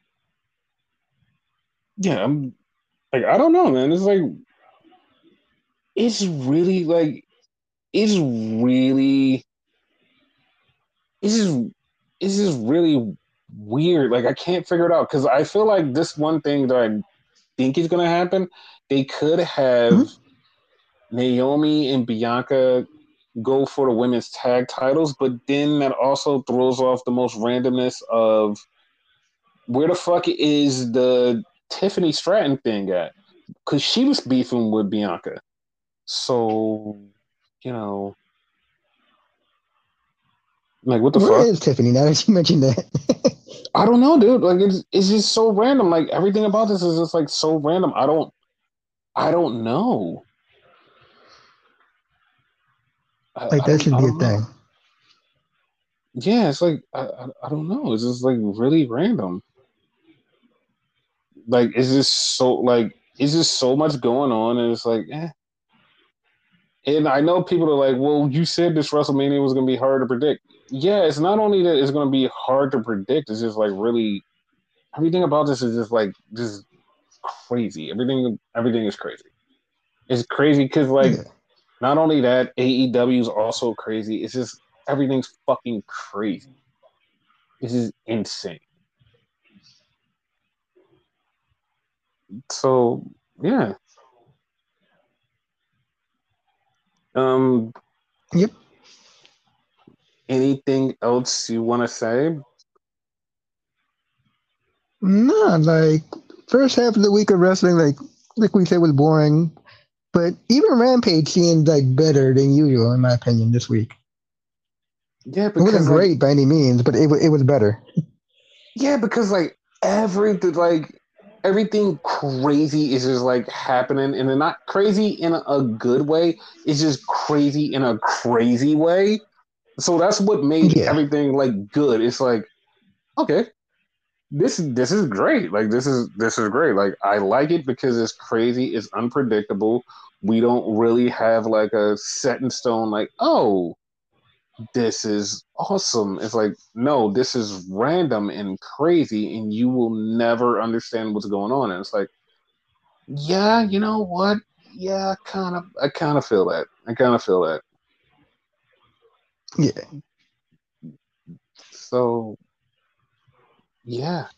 Yeah, I'm like, I don't know, man. It's like, it's really like, it's really, it's just, it's just really weird. Like, I can't figure it out because I feel like this one thing that I think is gonna happen, they could have mm-hmm. Naomi and Bianca go for the women's tag titles, but then that also throws off the most randomness of where the fuck is the Tiffany Stratton thing at? Because she was beefing with Bianca. So, you know, like what the Where fuck? Where is Tiffany now that you mentioned that? I don't know, dude. Like it's it's just so random. Like everything about this is just like so random. I don't I don't know. Like that should be a thing. Yeah, it's like I, I I don't know. It's just like really random. Like it's just so like it's just so much going on, and it's like, eh. And I know people are like, well, you said this WrestleMania was gonna be hard to predict. yeah, it's not only that it's going to be hard to predict. It's just like really everything about this is just like just crazy. Everything everything is crazy. It's crazy because like Yeah, not only that, A E W is also crazy. It's just everything's fucking crazy. This is insane. So yeah. Um. yep. Anything else you want to say? Nah, like first half of the week of wrestling, like like we said, was boring. But even Rampage seemed like better than usual, in my opinion, this week. Yeah, It wasn't because like great by any means, but it wa- it was better. yeah, because like everything like everything crazy is just like happening, and they're not crazy in a, a good way. It's just crazy in a crazy way. So that's what made Yeah, everything like good. It's like okay, this this is great. Like this is this is great. Like I like it because it's crazy. It's unpredictable. We don't really have like a set in stone. Like oh, this is awesome. It's like, no, this is random and crazy, and you will never understand what's going on. And it's like, yeah, you know what? Yeah, kind of, I kind of feel that. I kind of feel that. yeah. So, yeah.